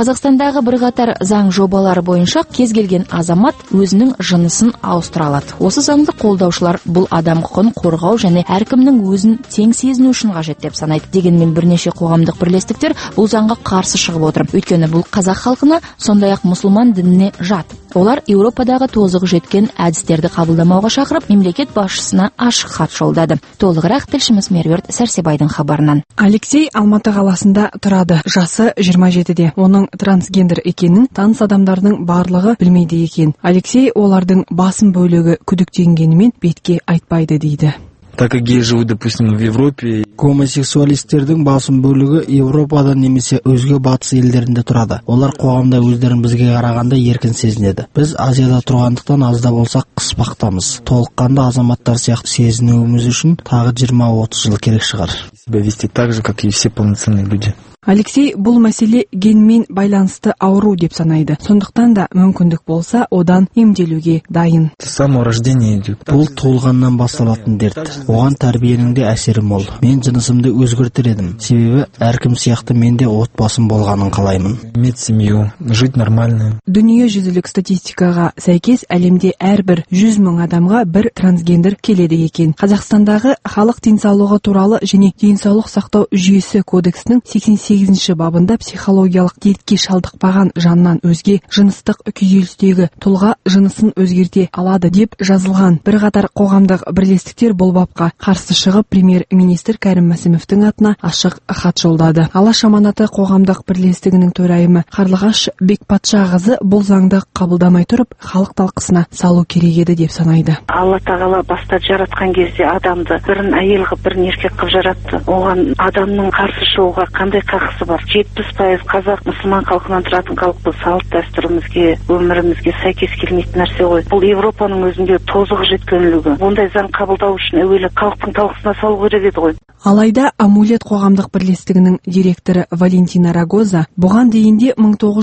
Қазақстандағы бірқатар заң жобалары бойынша кез келген азамат өзінің жынысын ауыстыра алады. Осы заңды қолдаушылар бұл адам құқығын қорғау және әркімнің өзін тең сезіну үшін қажет деп санайды. Дегенмен бірнеше қоғамдық бірлестіктер бұл заңға қарсы шығып отыр. Өйткені бұл қазақ халқына, сондай-ақ мұсылман дініне жат. Олар Еуропадағы тозығы жеткен әдістерді қабылдамауға шақырып, мемлекет басшысына ашық хат жолдады. Толығырақ тілшіміз Меруерт Сәрсебайдың хабарынан. Алексей Алматы қаласында тұрады. Жасы 27-де. Оның трансгендер екенін таныс адамдардың барлығы білмейді екен. Алексей олардың басым бөлігі күдіктенгенімен бетке айтпайды дейді. Так как геи живут, допустим, в Европе. Гомосексуалистердің басым бөлігі Еуропада немесе өзге батыс елдерінде тұрады. Олар қоғамда өздерін бізге қарағанда еркін сезінеді. Біз Азияда тұрғандықтан аз да болсақ қыспақтамыз. Толыққанды азаматтар сияқты сезінуіміз үшін тағы 20-30 жыл керек шығар. Себя вести так же, как и все полноценные люди. Алексей бұл мәселе генмен байланысты ауру деп санайды. Сондықтан да мүмкіндік болса, одан емделуге дайын. С самого рождения идет. Бұл туылғаннан басталатын дерт. Оған тәрбиенің де әсері мол. Мен жынысымды өзгертер едім. Себебі әркім сияқты мен де отбасым болғанын қалаймын. Иметь семью, жить нормально. Дүниежүзілік статистикаға сәйкес әлемде әрбір 100 мың адамға бір трансгендер келеді екен. Қазақстандағы халық денсаулығы туралы және денсаулық сақтау жүйесі кодексінің 88-ші бабында психологиялық дертке шалдықпаған жаннан өзге жыныстық күйзелістегі тұлға жынысын өзгерте алады деп жазылған. Бірқатар қоғамдық бірлестіктер бұл бапқа қарсы шығып, премьер-министр Кәрім Мәсімовтің атына ашық хат жолдады. Алаш аманаты қоғамдық бірлестігінің төрайымы Қарлығаш Бекпатшағызы бұл заңды қабылдамай тұрып, халық талқысына салу керек еді деп санайды. Алла тағала баста жаратқан кезде адамды бірін әйел қылып, бірін еркек қылып жаратты. Оған адамның қарсы шығуға қандай қақысы бар? 70% қазақ мұсылман халқынан тұратын халықпыз. Салт дәстүрімізге, өмірімізге сәйкес келмейтін нәрсе ғой. Бұл Еуропаның өзінде тозығы жеткенлігі. Ондай заң қабылдау үшін әуелі халықтың талқысына салу керек еді ғой. Алайда Амулет қоғамдық бірлестігінің директоры Валентина Рагоза бұған дейінде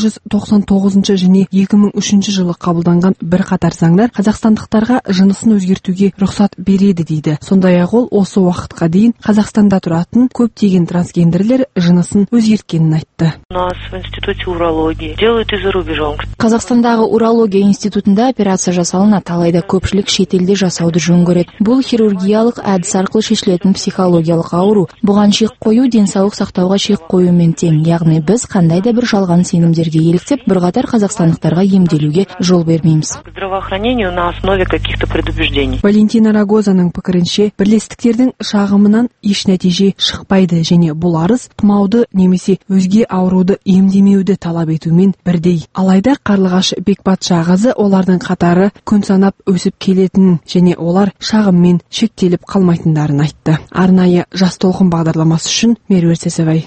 1999 және 2003 жылы қабылданған бірқатар заңдар қазақстандықтарға жынысын өзгертуге рұқсат береді дейді. Сондай-ақ ол осы уақытқа дейін Қазақстанда тұратын көптеген трансгендерлер жынысын өзгерткенін айтты. У нас в институте урологии делают и за рубежом. Қазақстандағы урология институтында операция жасалына талайда көпшілік шетелде жасауды жөн көреді. Бұл хирургиялық әдіс арқылы шешілетін психологиялық ауру. Бұған шек қою денсаулық сақтауға шек қоюмен тең. Яғни біз қандай да бір жалған сенімдерге еліктеп, бірқатар қазақстандықтарға емделуге жол бермейміз. Здравоохранение на основе каких-то предубеждений. Валентина Рагозаның пікірінше, бірлестіктердің шағымынан еш нәтиже шықпайды және бұл арыз тұмауды немесе өзге ауруды емдемеуді талап етумен бірдей. Алайда Қарлығаш Бекпатшағызы олардың қатары күн санап өсіп келетінін және олар шағыммен шектеліп қалмайтындарын айтты. Арнайы Жас толқын бағдарламасы үшін Меруерт Сәрсебай.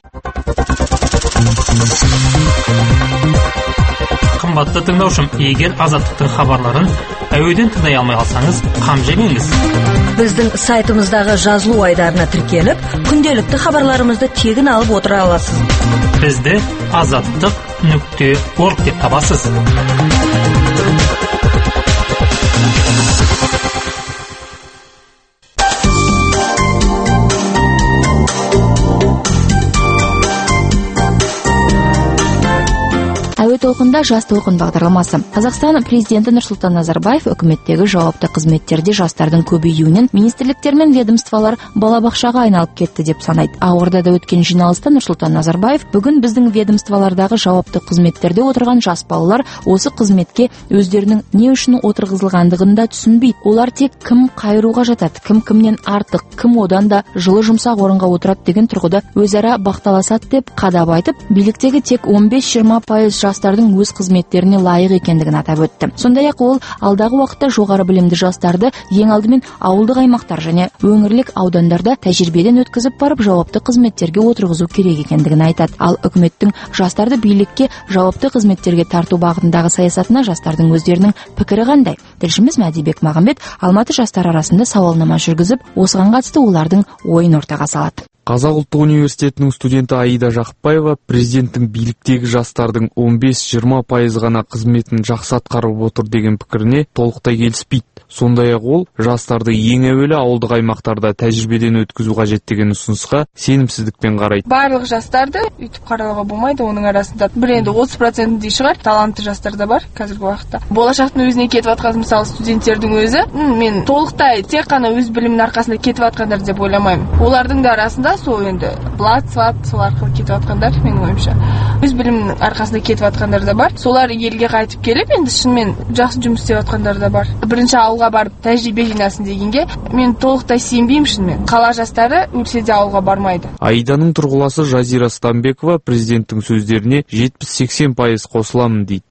Қымбатты тыңдаушым, егер Азаттықтың хабарларын әуеден тыңдай алмай қалсаңыз, қам жемеңіз. Біздің сайтымыздағы жазылу айдарына тіркеліп, күнделікті хабарларымызды тегін алып отыра аласыз. Бізді azаттық.org деп табасыз. Әуе толқында жас толқын бағдарламасы. Қазақстан президенті Нұрсұлтан Назарбаев үкіметтегі жауапты қызметтерде жастардың көбеюінен министрліктер мен ведомстволар балабақшаға айналып кетті деп санайды. Ақордада өткен жиналыста Нұрсұлтан Назарбаев бүгін біздің ведомстволардағы жауапты қызметтерде отырған жас балалар осы қызметке өздерінің не үшін отырғызылғандығын да түсінбейді. Олар тек кім қайыруға жатады, кім кімнен артық, кім одан да жылы жұмсақ орынға отырады деген тұрғыда өзара бақталасады деп қадап айтып, биліктегі тек 15-20% жастардың өз қызметтеріне лайық екендігін атап өтті. Сондай-ақ ол алдағы уақытта жоғары білімді жастарды ең алдымен ауылдық аймақтар және өңірлік аудандарда тәжірибеден өткізіп барып жауапты қызметтерге отырғызу керек екендігін айтады. Ал үкіметтің жастарды билікке жауапты қызметтерге тарту бағытындағы саясатына жастардың өздерінің пікірі қандай? Тілшіміз Мәдибек Мағамбет Алматы жастар арасында сауалнама жүргізіп, осыған қатысты олардың ойын ортаға салады. Қазақ ұлттық университетінің студенті Аида Жақыпбаева президенттің биліктегі жастардың 15-20% ғана қызметін жақсы атқарып отыр деген пікіріне толықтай келіспейді. Сондай-ақ ол жастарды ең әуелі ауылдық аймақтарда тәжірибеден өткізу қажет деген ұсынысқа сенімсіздікпен қарайды. Барлық жастарды үйтіп қарауға болмайды, оның арасында бір енді 30% дей шығар, талантты жастар да бар қазіргі уақытта. Болашақтың өзіне кетіп жатқан мысалы студенттердің өзі, мен толықтай тек қана өз білімнің арқасында кетіп жатқандар деп ойламаймын. Олардың да арасында сол енді блат, сват, сол арқылы кетіп жатқандар, менің ойымша. Өз білімнің арқасында кетіп жатқандар да бар. Солар елге қайтып келіп, енді шынымен жақсы жұмыс істеп жатқандар да бар. Бірінші ауылға барып тәжірибе жинасын дегенге мен толықтай сенбеймін шынымен. Қала жастары өлсе де ауылға бармайды. Аиданың тұрғыласы Жазира Стамбекова президенттің сөздеріне 70-80% қосыламын дейді.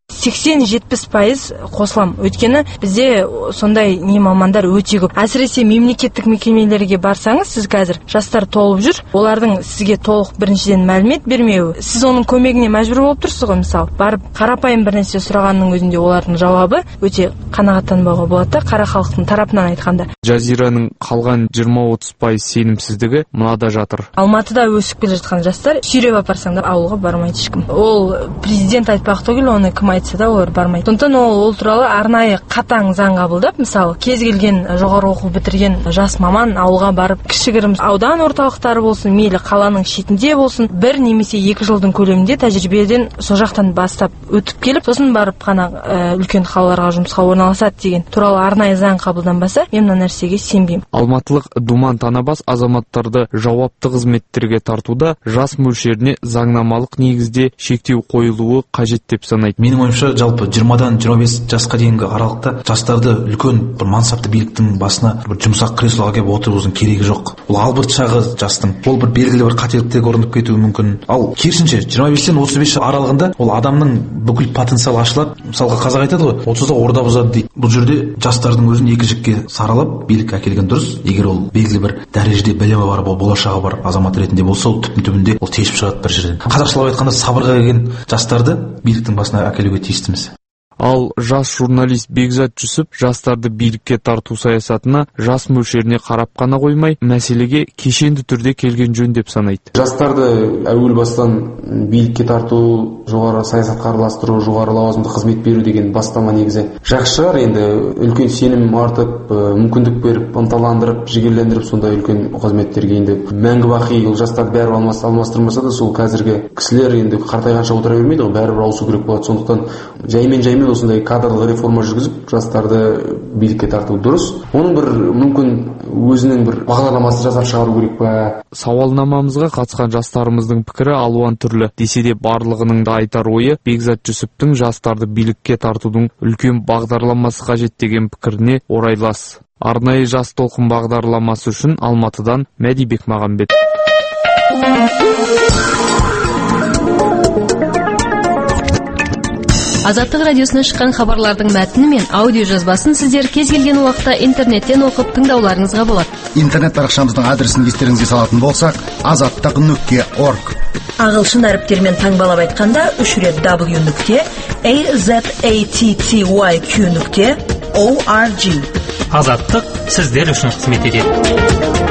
80-70% қосылам. Өйткені бізде сондай мамандар өте көп. Әсіресе мемлекеттік мекемелерге барсаңыз, сіз қазір жастар толып жүр, олардың сізге толық біріншіден мәлімет бермеуі. Сіз оның көмегіне мәжбүр болып тұрсыз ғой, мысалы. Барып қарапайым бір нәрсе сұрағанның өзінде олардың жауабы өте қанағаттанбауға болады да, қара халықтың тарапынан айтқанда. Жазираның қалған 20-30% сенімсіздігі мынада жатыр. Алматыда өсіп келе жатқан жастар сүйреп апарсаң да ауылға бармайды ешкім. Ол президент айтпақ түгіл, оны кім айтса да олар бармайды. Сондықтан ол туралы арнайы қатаң заң қабылдап, мысалы, кез келген жоғары оқу бітірген жас маман ауылға барып, кішігірім аудан орталықтары болсын, мейлі қаланың шетінде болсын, 1 немесе 2 жылдың көлемінде тәжірибеден сол жақтан бастап өтіп келіп, сосын барып қана үлкен қалаларға жұмысқа орналасады деген туралы арнайы заң қабылданбаса, мен мына нәрсеге сенбеймін. Алматылық Думан Танабас азаматтарды жауапты қызметтерге тартуда жас мөлшеріне заңнамалық негізде шектеу қойылуы қажет деп санайды. Менің ойымша, жалпы 20-дан 25 жасқа дейінгі аралықта жастарды үлкен бір мансапты биліктің басына бір жұмсақ креслоға келіп отырғызудың керегі жоқ. Ол албырт шағы жастың. Ол бір белгілі бір қателіктерге ұрынып кетуі мүмкін. Ал керісінше 25-тен 35 аралығында ол адамның бүкіл потенциалы ашылады. Мысалға қазақ айтады ғой, 30-да орда бұзады дейді. Бұл жерде жастардың өзін екі жікке саралап билікке әкелген дұрыс. Егер ол белгілі бір дәрежеде білімі бар, болашағы бар азамат ретінде болса, ол түбінде ол тешіп шығады бір жерден. Қазақшалап айтқанда сабырға келген жастарды биліктің басына әкелуге тиістіміз. Ал жас журналист Бекзат Жүсіп жастарды билікке тарту саясатына жас мөлшеріне қарап қана қоймай, мәселеге кешенді түрде келген жөн деп санайды. Жастарды әуел бастан билікке тарту, жоғары саясатқа араластыру, жоғары лауазымды қызмет беру деген бастама негізі жақсы шығар. Енді үлкен сенім артып, мүмкіндік беріп, ынталандырып, жігерлендіріп, сондай үлкен қызметтерге енді мәңгі бақи ол жастарды бәрі алмастырмаса да, сол қазіргі кісілер енді қартайғанша отыра бермейді ғой, бәрібір ауысу керек болады. Сондықтан жаймен осындай кадрлық реформа жүргізіп, жастарды билікке тарту дұрыс. Оның бір мүмкін өзінің бір бағдарламасын жасап шығару керек па? Сауалнамамызға қатысқан жастарымыздың пікірі алуан түрлі. Десе де барлығының да айтар ойы Бекзат Жүсіптің жастарды билікке тартудың үлкен бағдарламасы қажет деген пікіріне орайлас. Арнайы жас толқын бағдарламасы үшін Алматыдан Мәди Бекмағамбет. Азаттық радиосына шыққан хабарлардың мәтіні мен аудио жазбасын сіздер кез келген уақытта интернеттен оқып тыңдауларыңызға болады. Интернет парақшамыздың адресін естеріңізге салатын болсақ, azаттық.org. Ағылшын әріптермен таңбалап айтқанда 3 рет w.azattyq.org. Азаттық сіздер үшін қызмет етеді.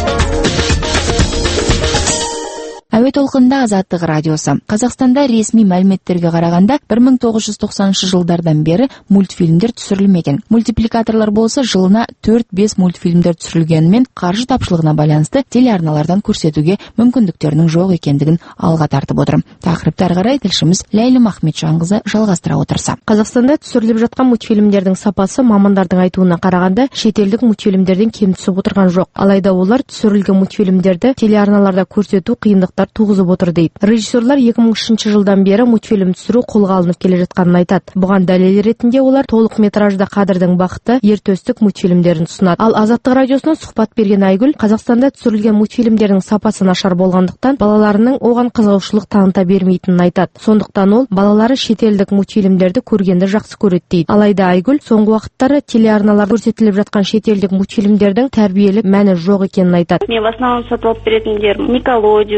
Әуе толқында Азаттық радиосы. Қазақстанда ресми мәліметтерге қарағанда 1990 жылдардан бері мультфильмдер түсірілмеген. Мультипликаторлар болса жылына 4-5 мультфильмдер түсірілгенімен қаржы тапшылығына байланысты телеарналардан көрсетуге мүмкіндіктерінің жоқ екендігін алға тартып отыр. Тақырыпты ары қарай тілшіміз Ләйлім Ахметжанқызы жалғастыра отырса. Қазақстанда түсіріліп жатқан мультфильмдердің сапасы мамандардың айтуына қарағанда шетелдік мультфильмдерден кем түсіп отырған жоқ. Алайда олар түсірілген мультфильмдерді телеарналарда көрсету қиындықтар туғызып отыр дейді. Режиссерлар 2003 жылдан бері мультфильм түсіру қолға алынып келе жатқанын айтады. Бұған дәлел ретінде олар толық метражды қадырдың бақыты ертөстік мультфильмдерін ұсынады. Ал Азаттық радиосына сұхбат берген Айгүл Қазақстанда түсірілген мультфильмдердің сапасы нашар болғандықтан балаларының оған қызығушылық таныта бермейтінін айтады. Сондықтан ол балалары шетелдік мультфильмдерді көргенді жақсы көреді дейді. Алайда Айгүл соңғы уақыттары телеарналарда көрсетіліп жатқан шетелдік мультфильмдердің тәрбиелік мәні жоқ екенін айтады. Мен в основном сатып алып беретіндер Никелодеон,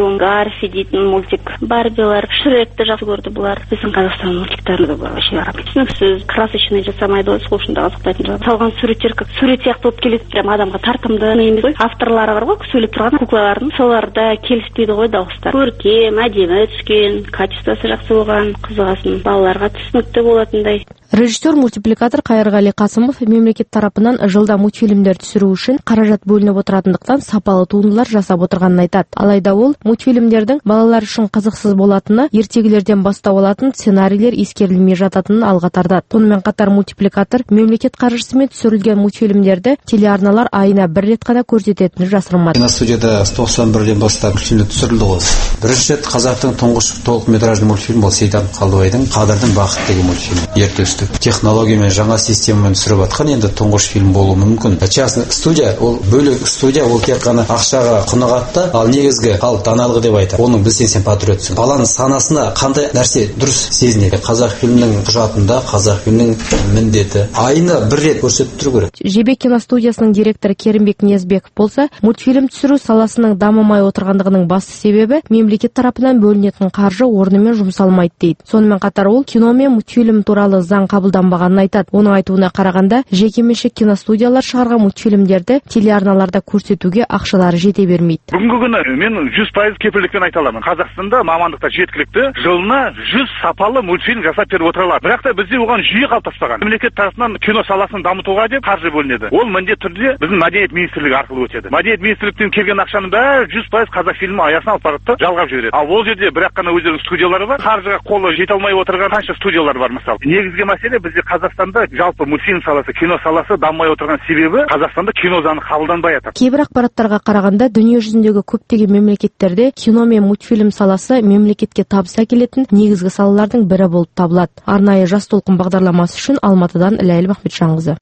Барфи дейтін мультик, Барбилар, Шректі жақсы көрді бұлар. Біздің Қазақстан мультиктарында вообще түсініксіз, красочный жасамайды ғой, сол үшін де қызықтайтын жағы. Салған суреттер сурет сияқты болып келеді, прям адамға тартымды емес қой. Авторлары бар ғой, сөйлеп тұрған куклалардың, соларда келіспейді ғой дауыстар. Көркем, әдемі түскен, качествосы жақсы болған, қызығасын, балаларға түсінікті болатындай. Режиссер мультипликатор Қайырғали Қасымов мемлекет тарапынан жылда мультфильмдер түсіру үшін қаражат бөлініп отыратындықтан сапалы туындылар жасап отырғанын айтады. Алайда ол мультфильмдердің балалар үшін қызықсыз болатыны, ертегілерден бастау алатын сценарийлер ескерілмей жататынын алға тартады. Сонымен қатар мультипликатор мемлекет қаржысымен түсірілген мультфильмдерді телеарналар айына бір рет қана көрсететіні жасырмады. Киностудияда 91-ден бастап мультфильм түсірілді ғой. Бірінші рет қазақтың тұңғыш толықметражды мультфильм бол Сейтан Қалдыбайдың Қадырдың бақыт деген мультфильмі. Ертөсті технологиямен жаңа системамен түсіріп жатқан енді тұңғыш фильм болуы мүмкін. Частный студия, ол бөлек студия, ол тек қана ақшаға құнығатты, ал негізгі халық даналығы деп айтады. Оның білсең сен патриотсың. Баланың санасына қандай нәрсе дұрыс сезінеді. Қазақ фильмінің құжатында қазақ фильмінің міндеті айына бір рет көрсетіп тұру керек. Жебе киностудиясының директоры Керімбек Ниязбеков болса, мультфильм түсіру саласының дамымай отырғандығының басты себебі мемлекет тарапынан бөлінетін қаржы орнымен жұмсалмайды дейді. Сонымен қатар ол кино мен мультфильм туралы заң қабылданбағанын айтады. Оның айтуына қарағанда, жекеменшік киностудиялар шығарған мультфильмдерді телеарналарда көрсетуге ақшалары жете бермейді. Бүгінгі күні мен 100% кепілдікпен айта аламын. Қазақстанда мамандықта жеткілікті, жылына 100 сапалы мультфильм жасап беріп отыра алады. Бірақ та бізде оған жүйе қалыптаспаған. Мемлекет тарапынан кино саласын дамытуға деп қаржы бөлінеді. Ол міндетті түрде біздің мәдениет министрлігі арқылы өтеді. Мәдениет министрліктен келген ақшаның бәрі 100% қазақ фильмі аясына алып барады да жалғап жібереді. Ал ол жерде бірақ қана өздерінің студиялары бар. Қаржыға қолы жете алмай отырған қанша студиялар бар мысалы. Негізгі мәселе бізде Қазақстанда жалпы мультфильм саласы, кино саласы дамымай отырған себебі Қазақстанда кино заңы қабылданбай жатыр. Кейбір ақпараттарға қарағанда дүние жүзіндегі көптеген мемлекеттерде кино мен мультфильм саласы мемлекетке табыс әкелетін негізгі салалардың бірі болып табылады. Арнайы жас толқын бағдарламасы үшін Алматыдан Ләйіл Махметжанқызы.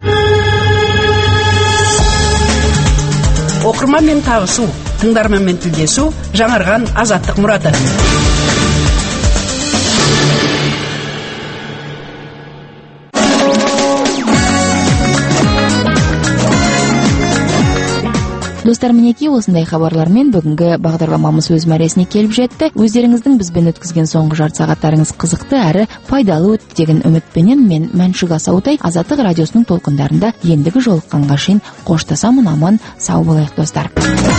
Оқырманмен табысу, тыңдарманмен тілдесу, жаңарған азаттық мұраты. Достар, мінеки осындай хабарлармен бүгінгі бағдарламамыз өз мәресіне келіп жетті. Өздеріңіздің бізбен өткізген соңғы жарты сағаттарыңыз қызықты әрі пайдалы өтті деген үмітпенен мен Мәншүк Асаутай Азаттық радиосының толқындарында ендігі жолыққанға шейін қоштасамын, аман сау болайық достар.